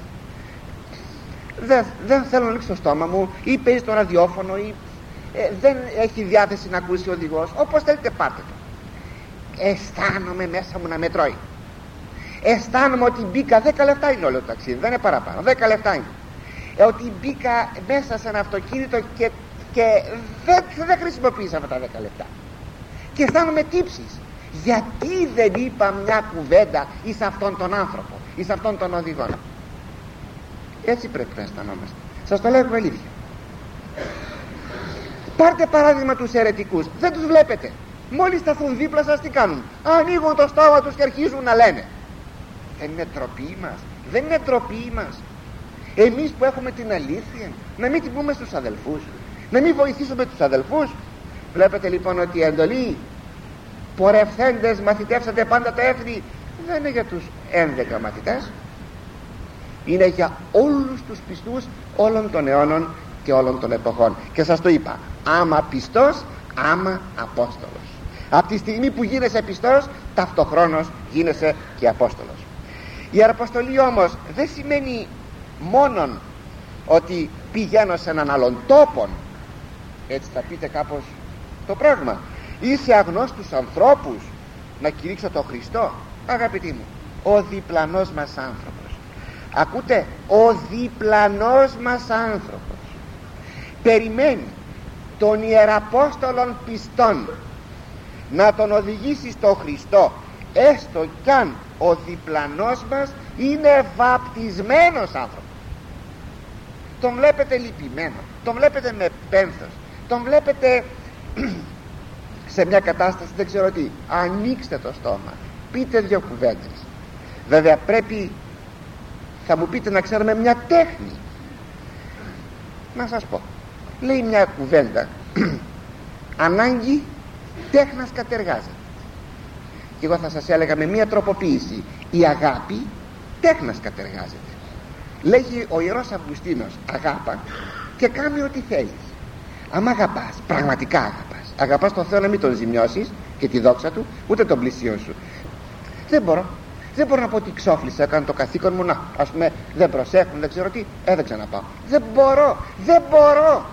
δεν θέλω να λήξω το στόμα μου, ή παίζει το ραδιόφωνο, ή δεν έχει διάθεση να ακούσει ο οδηγός. Όπως θέλετε πάρτε το. Αισθάνομαι μέσα μου να με τρώει. Αισθάνομαι ότι μπήκα, 10 λεπτά είναι όλο το ταξίδι, δεν είναι παραπάνω, 10 λεπτά είναι. Ότι μπήκα μέσα σε ένα αυτοκίνητο και δεν χρησιμοποίησα αυτά τα 10 λεπτά. Και αισθάνομαι τύψεις. Γιατί δεν είπα μια κουβέντα εις αυτόν τον άνθρωπο, εις αυτόν τον οδηγό? Έτσι πρέπει να αισθανόμαστε. Σας το λέω με αλήθεια. Πάρτε παράδειγμα τους αιρετικούς. Δεν τους βλέπετε. Μόλις σταθούν δίπλα σας, τι κάνουν? Ανοίγουν το στόμα τους και αρχίζουν να λένε. Δεν είναι ντροπή μας? Δεν είναι ντροπή μας? Εμείς που έχουμε την αλήθεια, να μην την πούμε στους αδελφούς, να μην βοηθήσουμε τους αδελφούς? Βλέπετε λοιπόν ότι η εντολή πορευθέντες μαθητεύσατε πάντα τα έθνη δεν είναι για τους 11 μαθητές, είναι για όλους τους πιστούς όλων των αιώνων και όλων των εποχών. Και σας το είπα, άμα πιστός, άμα Απόστολος. Από τη στιγμή που γίνεσαι πιστός, ταυτοχρόνως γίνεσαι και Απόστολος. Η Ιεραποστολή όμως δεν σημαίνει μόνον ότι πηγαίνω σε έναν άλλον τόπον, έτσι θα πείτε κάπως το πράγμα, ή σε αγνώστους ανθρώπους να κηρύξω τον Χριστό. Αγαπητοί μου, ο διπλανός μας άνθρωπος, ακούτε, ο διπλανός μας άνθρωπος περιμένει τον Ιεραπόστολον πιστόν να τον οδηγήσει στο Χριστό, έστω κι αν ο διπλανός μας είναι βαπτισμένος άνθρωπος. Τον βλέπετε λυπημένο, τον βλέπετε με πένθος, τον βλέπετε σε μια κατάσταση δεν ξέρω τι. Ανοίξτε το στόμα, πείτε δύο κουβέντες. Βέβαια πρέπει, θα μου πείτε, να ξέρουμε μια τέχνη. Να σας πω, λέει μια κουβέντα ανάγκη τέχνας κατεργάζεται. Και εγώ θα σας έλεγα με μια τροποποίηση, η αγάπη τέχνας κατεργάζεται. Λέγει ο Ιερός Αυγουστίνος, αγάπα και κάνει ό,τι θέλεις. Αν αγαπάς, πραγματικά αγαπάς τον Θεό, να μην τον ζημιώσεις και τη δόξα του, ούτε τον πλησίον σου. Δεν μπορώ να πω ότι ξόφλησα, έκανα το καθήκον μου, να, ας πούμε, δεν προσέχουν, δεν ξέρω τι, έδεξα να πάω. Δεν μπορώ.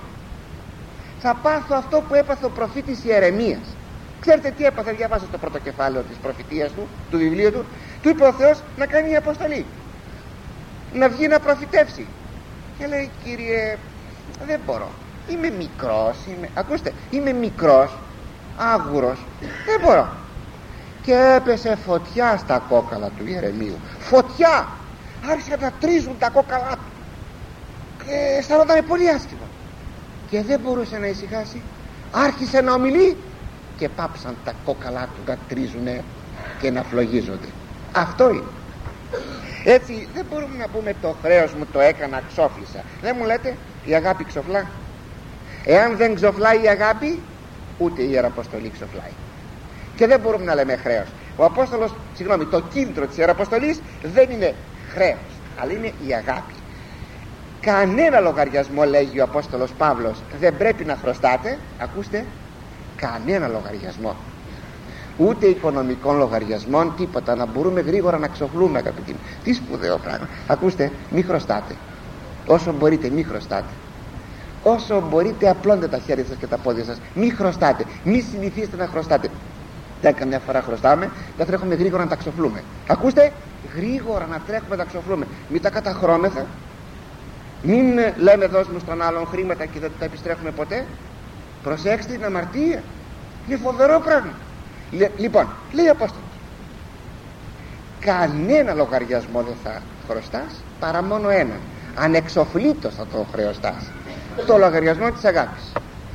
Θα πάθω αυτό που έπαθε ο προφήτης Ιερεμίας. Ξέρετε τι έπαθε? Διαβάζω το πρώτο κεφάλαιο της προφητείας του βιβλίου του. Του είπε ο Θεός να κάνει αποστολή, να βγει να προφητεύσει. Και λέει, Κύριε, δεν μπορώ, είμαι μικρός, είμαι μικρός, άγουρος, δεν μπορώ. Και έπεσε φωτιά στα κόκαλα του Ιερεμίου. Φωτιά! Άρχισαν να τρίζουν τα κόκαλα του και αισθανόταν πολύ άσχημα και δεν μπορούσε να ησυχάσει. Άρχισε να ομιλεί και πάψαν τα κόκαλα του να τρίζουνε και να φλογίζονται. Αυτό είναι. Έτσι δεν μπορούμε να πούμε το χρέος μου το έκανα, ξόφλησα. Δεν μου λέτε η αγάπη ξοφλά? Εάν δεν ξοφλάει η αγάπη, ούτε η Ιεραποστολή ξοφλάει. Και δεν μπορούμε να λέμε χρέος. Ο Απόστολος, το κίνητρο της Ιεραποστολής δεν είναι χρέος, αλλά είναι η αγάπη. Κανένα λογαριασμό, λέγει ο Απόστολος Παύλος, δεν πρέπει να χρωστάτε. Ακούστε, κανένα λογαριασμό, ούτε οικονομικών λογαριασμών, τίποτα. Να μπορούμε γρήγορα να ξοφλούμε, αγαπητοί μου. Τι σπουδαίο πράγμα. Ακούστε, μη χρωστάτε. Όσο μπορείτε μη χρωστάτε. Όσο μπορείτε απλώντε τα χέρια σας και τα πόδια σας. Μη χρωστάτε, μη συνηθίστε να χρωστάτε. Δεν καμιά φορά χρωστάμε, δεν τρέχουμε γρήγορα να τα ξοφλούμε. Ακούστε, γρήγορα να τρέχουμε να τα ξοφλούμε. Μην τα καταχρώμεθα. Μην λέμε δώσ' μου στον άλλον χρήματα και δεν τα επιστρέφουμε ποτέ. Προσέξτε την αμαρτία. Είναι φοβερό πράγμα. Λοιπόν, λέει ο Απόστολος, κανένα λογαριασμό δεν θα χρωστάς παρά μόνο έναν. Ανεξοφλήτως θα το χρεωστάς, το λογαριασμό της αγάπης.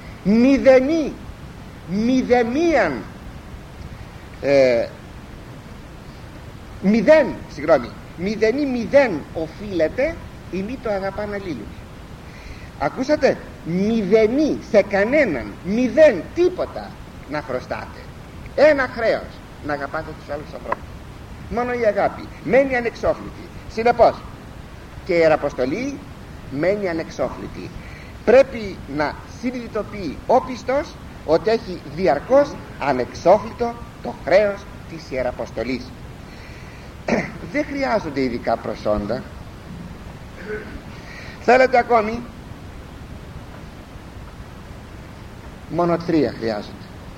Μηδέν οφείλεται ή μη το αγαπάν αλλήλους. Ακούσατε, μηδενή σε κανέναν, μηδέν τίποτα να χρωστάτε. Ένα χρέος, να αγαπάτε τους άλλους ανθρώπους. Μόνο η αγάπη μένει ανεξόφλητη. Συνεπώς και η Ιεραποστολή μένει ανεξόφλητη. Πρέπει να συνειδητοποιεί ο πιστός ότι έχει διαρκώς ανεξόφλητο το χρέος της Ιεραποστολής. Δεν χρειάζονται ειδικά προσόντα. Θέλετε ακόμη? Μόνο 3 χρειάζονται.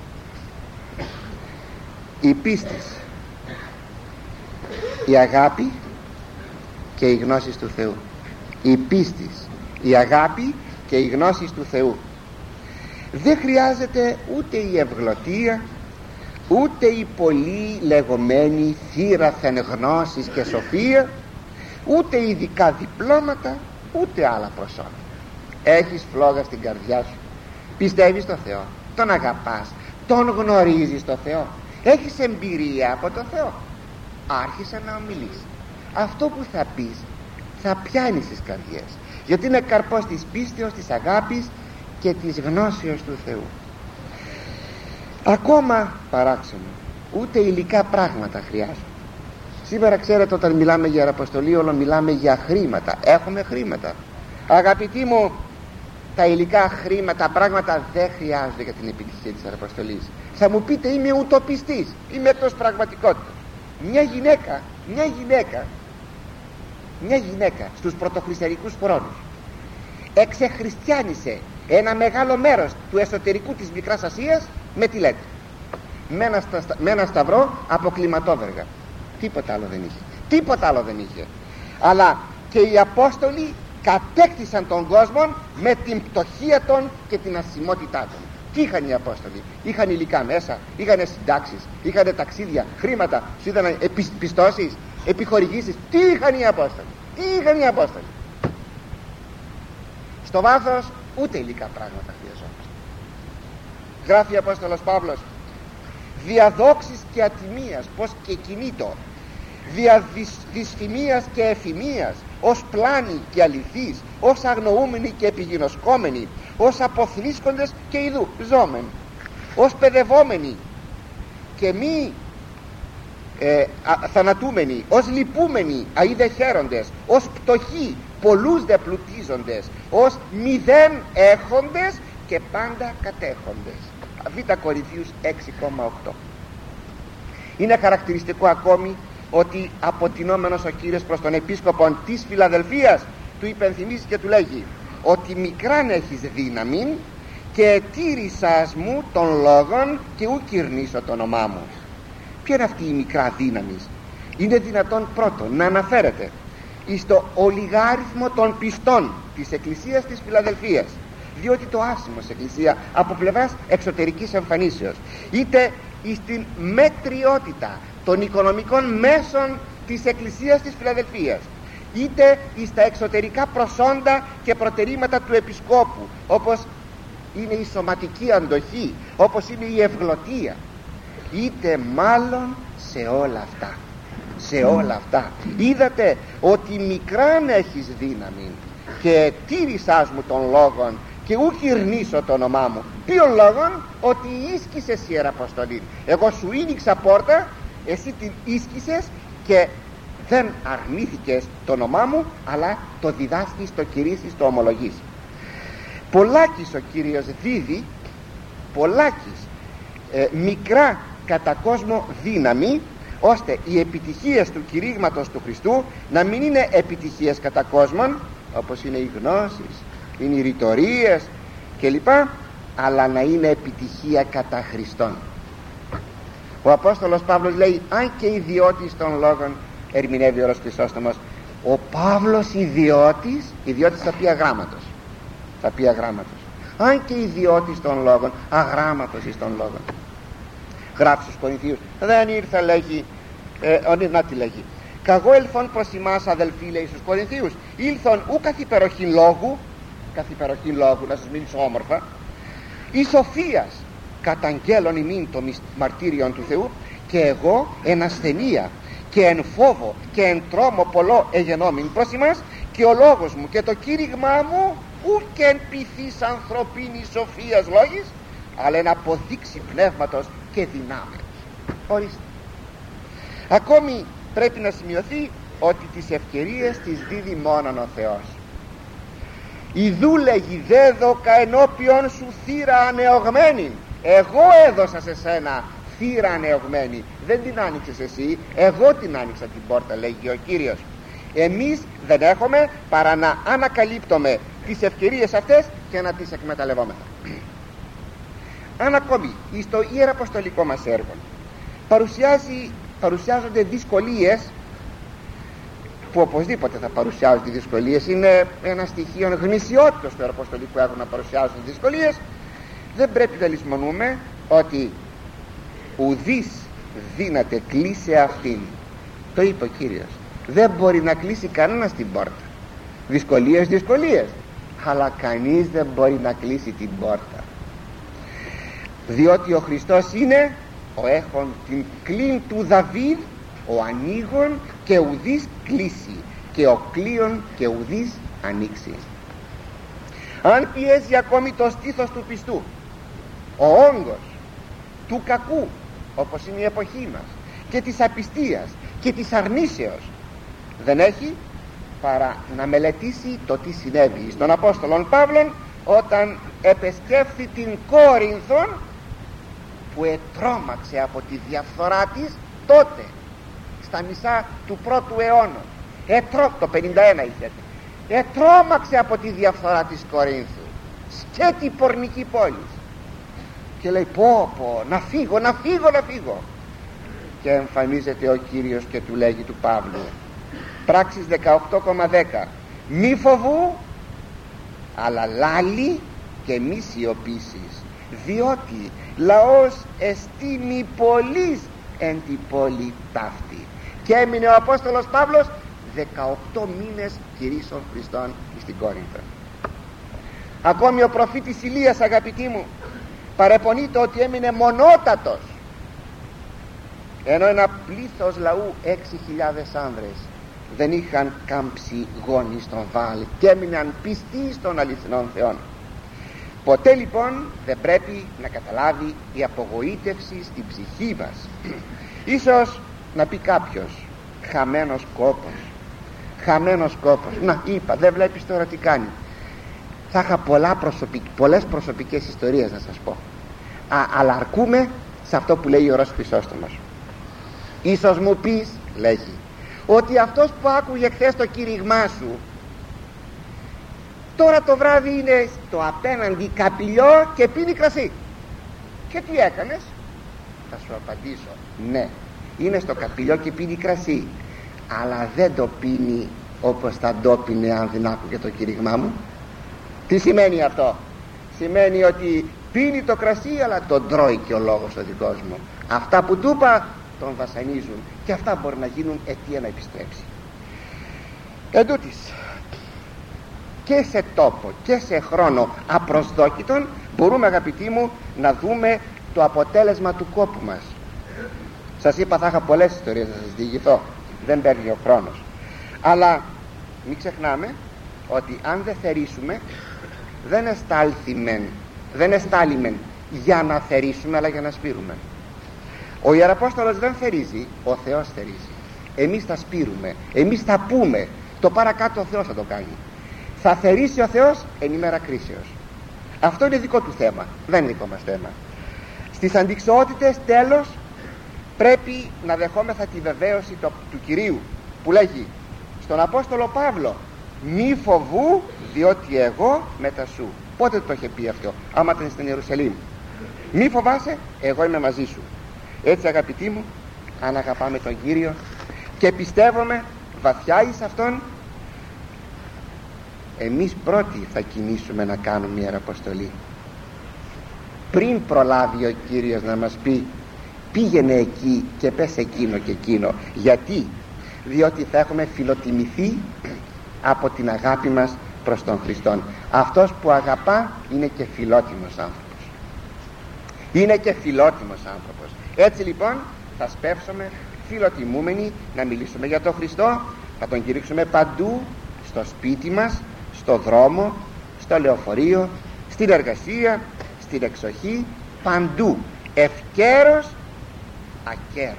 Η πίστη, η αγάπη και η γνώση του Θεού. Η πίστη, η αγάπη και η γνώση του Θεού. Δεν χρειάζεται ούτε η ευγλωτία, ούτε η πολύ λεγόμενη θύραθεν γνώσης και σοφία, ούτε ειδικά διπλώματα, ούτε άλλα προσόντα. Έχεις φλόγα στην καρδιά σου, πιστεύεις στον Θεό, τον αγαπάς, τον γνωρίζεις το Θεό, έχεις εμπειρία από το Θεό, άρχισε να ομιλείς. Αυτό που θα πεις θα πιάνει στις καρδιές, γιατί είναι καρπός της πίστεως, της αγάπης και της γνώσεως του Θεού. Ακόμα παράξενο, ούτε υλικά πράγματα χρειάζονται. Σήμερα ξέρετε, όταν μιλάμε για Ιεραποστολή, όλο μιλάμε για χρήματα. Έχουμε χρήματα, αγαπητοί μου. Τα υλικά χρήματα, πράγματα δεν χρειάζονται για την επιτυχία της Ιεραποστολής. Θα μου πείτε, είμαι ουτοπιστής, είμαι εκτός πραγματικότητας. Μια γυναίκα στους πρωτοχριστιανικούς χρόνους εξεχριστιάνισε ένα μεγάλο μέρος του εσωτερικού της Μικράς Ασίας με τη λέτε, με ένα σταυρό από κλιματόβεργα. Τίποτα άλλο δεν είχε. Αλλά και οι Απόστολοι κατέκτησαν τον κόσμο με την πτωχία των και την ασημότητά των. Τι είχαν οι Απόστολοι? Είχαν υλικά μέσα, είχαν συντάξεις, είχαν ταξίδια, χρήματα, είδαν πιστώσεις, επιχορηγήσεις. Τι είχαν οι Απόστολοι? Στο βάθος ούτε υλικά πράγματα χρειαζόμαστε. Γράφει ο Απόστολος Παύλος, διαδόξης και ατιμίας, πως και κινείτο, δια δυσφημίας και εφημίας, ως πλάνοι και αληθείς, ως αγνοούμενοι και επιγινοσκόμενοι, ως αποθνίσκοντες και ειδού ζώμεν, ως παιδευόμενοι και μη θανατούμενοι, ως λυπούμενοι αίδε χαίροντες, ως πτωχοί πολλούς δε πλουτίζοντες, ως μηδέν έχοντες και πάντα κατέχοντες. Β' Κορινθίους 6,8. Είναι χαρακτηριστικό ακόμη ότι αποτινόμενος ο Κύριος προς τον επίσκοπο της Φιλαδελφίας του υπενθυμίζει και του λέγει ότι μικράν έχεις δύναμη και ετήρησας μου των λόγων και ου κυρνήσω το όνομά μου. Ποια είναι αυτή η μικρά δύναμη? Είναι δυνατόν πρώτον να αναφέρεται στο ολιγάριθμο των πιστών της Εκκλησίας της Φιλαδελφίας, διότι το άσημο σε εκκλησία από πλευράς εξωτερικής εμφανίσεως, είτε στην μετριότητα των οικονομικών μέσων της Εκκλησίας της Φιλαδελφίας, είτε στα εξωτερικά προσόντα και προτερήματα του επισκόπου, όπως είναι η σωματική αντοχή, όπως είναι η ευγλωτία, είτε μάλλον σε όλα αυτά είδατε ότι μικράν έχεις δύναμη και τήρησάς μου των λόγων και ου κυρνήσω το όνομά μου. Ποιον λόγον? Ότι ίσκησες η Ιεραποστολή. Εγώ σου ίνιξα πόρτα, εσύ την ίσκησες και δεν αρνήθηκες το όνομά μου, αλλά το διδάσκεις, το κηρύσσεις, το ομολογείς. Πολλάκις ο Κύριος δίδει, πολλάκις μικρά κατά κόσμο δύναμη, ώστε οι επιτυχίες του κηρύγματος του Χριστού να μην είναι επιτυχίες κατά κόσμον, όπως είναι οι γνώσεις, είναι οι ρητορίες κλπ, αλλά να είναι επιτυχία κατά Χριστόν. Ο Απόστολος Παύλος λέει, αν και ιδιώτης των λόγων, ερμηνεύει ο Όρος Χρυσόστομος, ο Παύλος ιδιώτης θα πει αγράμματος, αν και ιδιώτης των λόγων, αγράμματος εις των λόγων. Γράφει στους Κορινθίους, δεν ήρθα, λέγει, να τι λέγει, καγώ ελθόν προς ημάς αδελφοί, λέει στους Κορινθίους, ήλθον ου καθυπεροχήν λόγου, να σας μιλήσω όμορφα, η σοφίας καταγγέλων ημίν το μαρτύριον του Θεού, και εγώ εν ασθενεία και εν φόβο και εν τρόμο πολλό εγενόμην προς ημάς, και ο λόγος μου και το κήρυγμά μου ου και εν πειθής ανθρωπίνης σοφίας λόγης, αλλά εν αποδείξει πνεύματος και δυνάμεως. Ορίστε, ακόμη πρέπει να σημειωθεί ότι τις ευκαιρίες τις δίδει μόνον ο Θεός. Ιδού λέγει, δέδοκα ενώπιον σου θύρα ανεωγμένη. Εγώ έδωσα σε σένα θύρα ανεωγμένη, δεν την άνοιξες εσύ, εγώ την άνοιξα την πόρτα, λέγει ο Κύριος. Εμείς δεν έχουμε παρά να ανακαλύπτουμε τις ευκαιρίες αυτές και να τις εκμεταλλευόμεθα. Αν ακόμη στο ιεραποστολικό μας έργο παρουσιάζονται δυσκολίες, που οπωσδήποτε θα παρουσιάζονται δυσκολίες, είναι ένα στοιχείο γνησιότητας του ιεραποστολικού έργου να παρουσιάζονται δυσκολίες, δεν πρέπει να λησμονούμε ότι ουδείς δύναται κλείσει αυτήν. Το είπε ο Κύριος, δεν μπορεί να κλείσει κανένας την πόρτα. Δυσκολίες, αλλά κανείς δεν μπορεί να κλείσει την πόρτα. διότι ο Χριστός είναι ο έχων την κλίν του Δαβίδ, ο ανοίγων και ουδείς κλείσει, και ο κλείον και ουδείς ανοίξει. Αν πιέζει ακόμη το στήθος του πιστού ο όγκος του κακού, όπως είναι η εποχή μας, και της απιστίας και της αρνήσεως, δεν έχει παρά να μελετήσει το τι συνέβη στον Απόστολον Παύλον όταν επεσκέφθη την Κόρινθον, που ετρώμαξε από τη διαφθορά της τότε στα μισά του πρώτου αιώνα. Το 51 είχε. Ετρώμαξε από τη διαφθορά της Κορίνθου, σκέτη πορνική πόλη, και λέει πω να φύγω. Και εμφανίζεται ο Κύριος και του λέγει του Παύλου, πράξεις 18,10, μη φοβού, αλλά λάλη και μη σιωπήσεις, διότι λαός εστίμη πολλής εν τη πόλη ταύτη. Και έμεινε ο Απόστολος Παύλος 18 μήνες κηρύσσων Χριστών στην Κόρινθο. Ακόμη ο προφήτης Ηλίας, αγαπητοί μου, παρεπονείται ότι έμεινε μονότατος, ενώ ένα πλήθος λαού 6.000 άνδρες δεν είχαν κάμψει γόνοι στον Βαάλ και έμειναν πιστοί στον αληθινόν Θεόν. Ποτέ λοιπόν δεν πρέπει να καταλάβει η απογοήτευση στην ψυχή μας. Ίσως να πει κάποιος, χαμένος κόπος. Να, είπα, δεν βλέπεις τώρα τι κάνει. Θα είχα πολλές προσωπικές ιστορίες να σας πω, αλλά αρκούμε σε αυτό που λέει ο Ορός Χρυσόστομος. Ίσως μου πεις, λέγει, ότι αυτός που άκουγε χθες το κήρυγμά σου, τώρα το βράδυ είναι στο απέναντι καπηλιό και πίνει κρασί. Και τι έκανες? Θα σου απαντήσω, ναι, είναι στο καπηλιό και πίνει κρασί, αλλά δεν το πίνει όπως θα το πίνει αν δεν άκουγε το κήρυγμά μου. Τι σημαίνει αυτό? Σημαίνει ότι πίνει το κρασί, αλλά τον τρώει και ο λόγος ο δικός μου. Αυτά που του είπα τον βασανίζουν, και αυτά μπορεί να γίνουν αιτία να επιστρέψει. Εν τούτοις, και σε τόπο και σε χρόνο απροσδόκητον μπορούμε, αγαπητοί μου, να δούμε το αποτέλεσμα του κόπου μας. Σας είπα, θα είχα πολλές ιστορίες να σας διηγηθώ, δεν παίρνει ο χρόνος, αλλά μην ξεχνάμε ότι αν δεν θερήσουμε, δεν εστάλημεν για να θερήσουμε, αλλά για να σπείρουμε. Ο Ιεραπόστολος δεν θερίζει, ο Θεός θερίζει. Εμείς θα σπείρουμε, εμείς θα πούμε, το παρακάτω ο Θεός θα το κάνει. Θα θερήσει ο Θεός εν ημέρα κρίσεως. Αυτό είναι δικό του θέμα, δεν είναι δικό μας θέμα. Στις αντιξοότητες τέλος πρέπει να δεχόμεθα τη βεβαίωση του Κυρίου, που λέγει στον Απόστολο Παύλο, μη φοβού, διότι εγώ μετά σου. Πότε το είχε πει αυτό? Άμα ήταν στην Ιερουσαλήμ. Μη φοβάσαι, εγώ είμαι μαζί σου. Έτσι, αγαπητοί μου, αν αγαπάμε τον Κύριο και πιστεύουμε βαθιά εις Αυτόν, εμείς πρώτοι θα κινήσουμε να κάνουμε μια Ιεραποστολή, πριν προλάβει ο Κύριος να μας πει πήγαινε εκεί και πες εκείνο και εκείνο. Γιατί? Διότι θα έχουμε φιλοτιμηθεί από την αγάπη μας προς τον Χριστόν. Αυτός που αγαπά είναι και φιλότιμος άνθρωπος. Έτσι λοιπόν θα σπεύσουμε φιλοτιμούμενοι να μιλήσουμε για τον Χριστό, να τον κηρύξουμε παντού, στο σπίτι μας, στο δρόμο, στο λεωφορείο, στην εργασία, στην εξοχή, παντού, ευκαίρος ακέρος.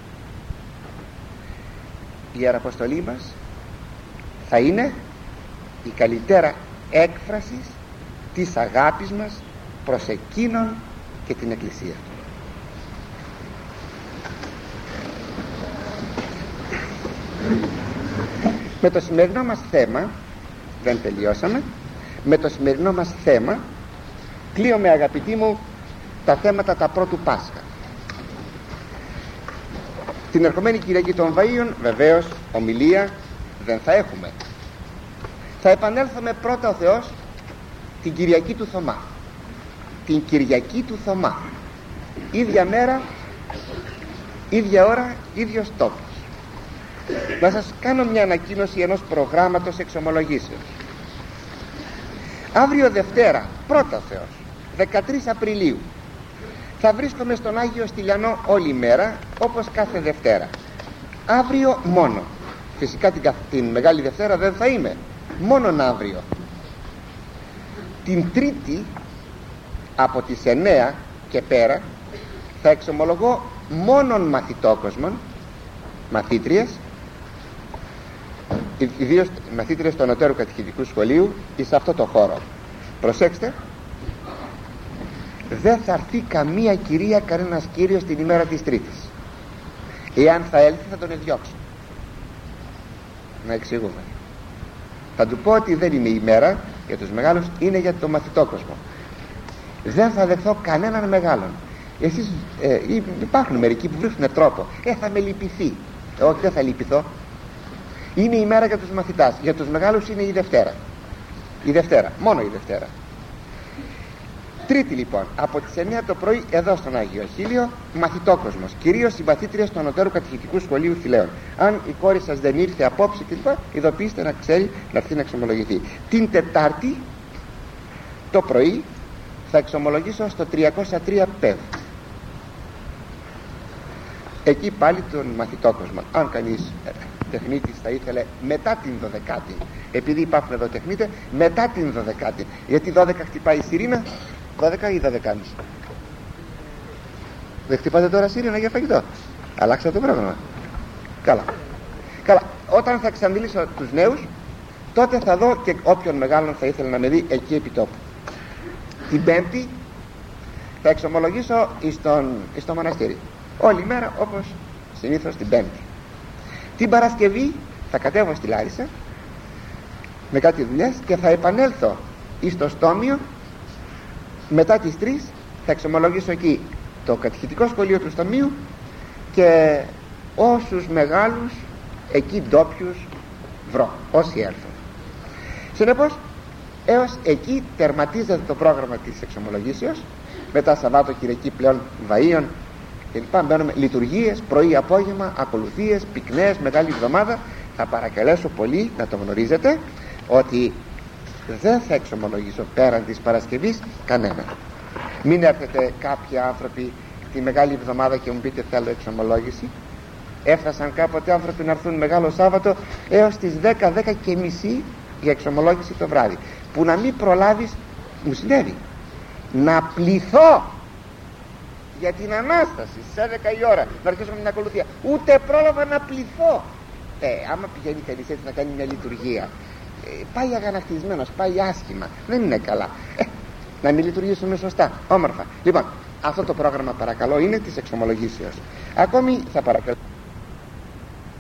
Η Ιεραποστολή μας θα είναι η καλύτερα έκφραση της αγάπης μας προς εκείνον και την Εκκλησία. Με το σημερινό μας θέμα, δεν τελειώσαμε, με το σημερινό μας θέμα κλείουμε, αγαπητοί μου, τα θέματα τα πρώτου Πάσχα. Την ερχομένη Κυριακή των Βαΐων βεβαίως ομιλία δεν θα έχουμε. Θα επανέλθουμε πρώτα ο Θεός την Κυριακή του Θωμά. Την Κυριακή του Θωμά, ίδια μέρα, ίδια ώρα, ίδιος τόπος. Να σας κάνω μια ανακοίνωση ενός προγράμματος εξομολογήσεως. Αύριο Δευτέρα, πρώτα Θεός, 13 Απριλίου, Θα βρίσκομαι στον Άγιο Στυλιανό όλη μέρα, όπως κάθε Δευτέρα. Αύριο μόνο. Φυσικά την Μεγάλη Δευτέρα δεν θα είμαι, μόνον αύριο. Την Τρίτη από τις 9 και πέρα θα εξομολογώ μόνον μαθητόκοσμων, μαθήτριες, ιδίως μαθήτριες του Ανωτέρου Κατηχητικού Σχολείου, σε αυτό το χώρο. Προσέξτε, δεν θα έρθει καμία κυρία, κανένας κύριος την ημέρα της Τρίτης. Εάν θα έλθει θα τον εδιώξω. Να εξηγούμε. Θα του πω ότι δεν είναι η ημέρα για τους μεγάλους, είναι για το μαθητόκοσμο. Δεν θα δεχθώ κανέναν μεγάλον. Εσείς υπάρχουν μερικοί που βρίσκουν τρόπο. Θα με λυπηθεί. Όχι, δεν θα λυπηθώ. Είναι η μέρα για τους μαθητάς. Για τους μεγάλους είναι η Δευτέρα. Η Δευτέρα, μόνο η Δευτέρα. Τρίτη λοιπόν, από τις 9 το πρωί εδώ στον Άγιο Αχίλιο, μαθητόκοσμος, κυρίως οι μαθήτριες του Ανωτέρου Κατηχητικού Σχολείου Θηλαίων. Αν η κόρη σας δεν ήρθε απόψε κλπ, ειδοποιήστε να ξέρει να έρθει να εξομολογηθεί. Την Τετάρτη το πρωί θα εξομολογήσω στο 303 ΠΕΒ. Εκεί πάλι τον μαθητόκοσμο. Αν κανείς τεχνίτης θα ήθελε μετά την 12η, επειδή υπάρχουν εδώ τεχνίτες, μετά την 12η, γιατί 12 χτυπάει η σιρήνα, 12 ή 12.30. Δεν χτυπάτε τώρα σιρήνα για φαγητό? Αλλάξατε το πρόγραμμα. Καλά. Όταν θα εξαντλήσω τους νέους, τότε θα δω και όποιον μεγάλον θα ήθελε να με δει εκεί επί τόπου. Την Πέμπτη θα εξομολογήσω στο μοναστήρι όλη μέρα, όπως συνήθως την Πέμπτη. Την Παρασκευή θα κατέβω στη Λάρισα με κάτι δουλειές και θα επανέλθω στο Στόμιο. Μετά τις 3 θα εξομολογήσω εκεί το κατηχητικό σχολείο του Στομίου και όσους μεγάλους εκεί ντόπιους βρω, όσοι έρθουν. Συνεπώς έως εκεί τερματίζεται το πρόγραμμα της εξομολογήσεως. Μετά Σαββάτο, Κυριακή πλέον βαΐων και λοιπά, μπαίνουμε λειτουργίες, πρωί, απόγευμα, ακολουθίες, πυκνές, Μεγάλη Εβδομάδα. Θα παρακαλέσω πολύ να το γνωρίζετε ότι δεν θα εξομολογήσω πέραν της Παρασκευής κανένα. Μην έρθετε κάποιοι άνθρωποι τη Μεγάλη Εβδομάδα και μου πείτε θέλω εξομολόγηση. Έφτασαν κάποτε άνθρωποι να έρθουν Μεγάλο Σάββατο έως τις 10 και μισή για εξομολόγηση το βράδυ, που να μην προλάβεις, μου συνέβη, να πληθώ για την Ανάσταση στις 11 η ώρα, να αρχίσουμε την ακολουθία. Ούτε πρόλαβα να πληθώ. Άμα πηγαίνει κανείς έτσι να κάνει μια λειτουργία, πάει αγανακτισμένος, πάει άσχημα, δεν είναι καλά. Να μην λειτουργήσουμε σωστά, όμορφα. Λοιπόν, αυτό το πρόγραμμα παρακαλώ είναι της εξομολογήσεως. Ακόμη θα παρακαλώ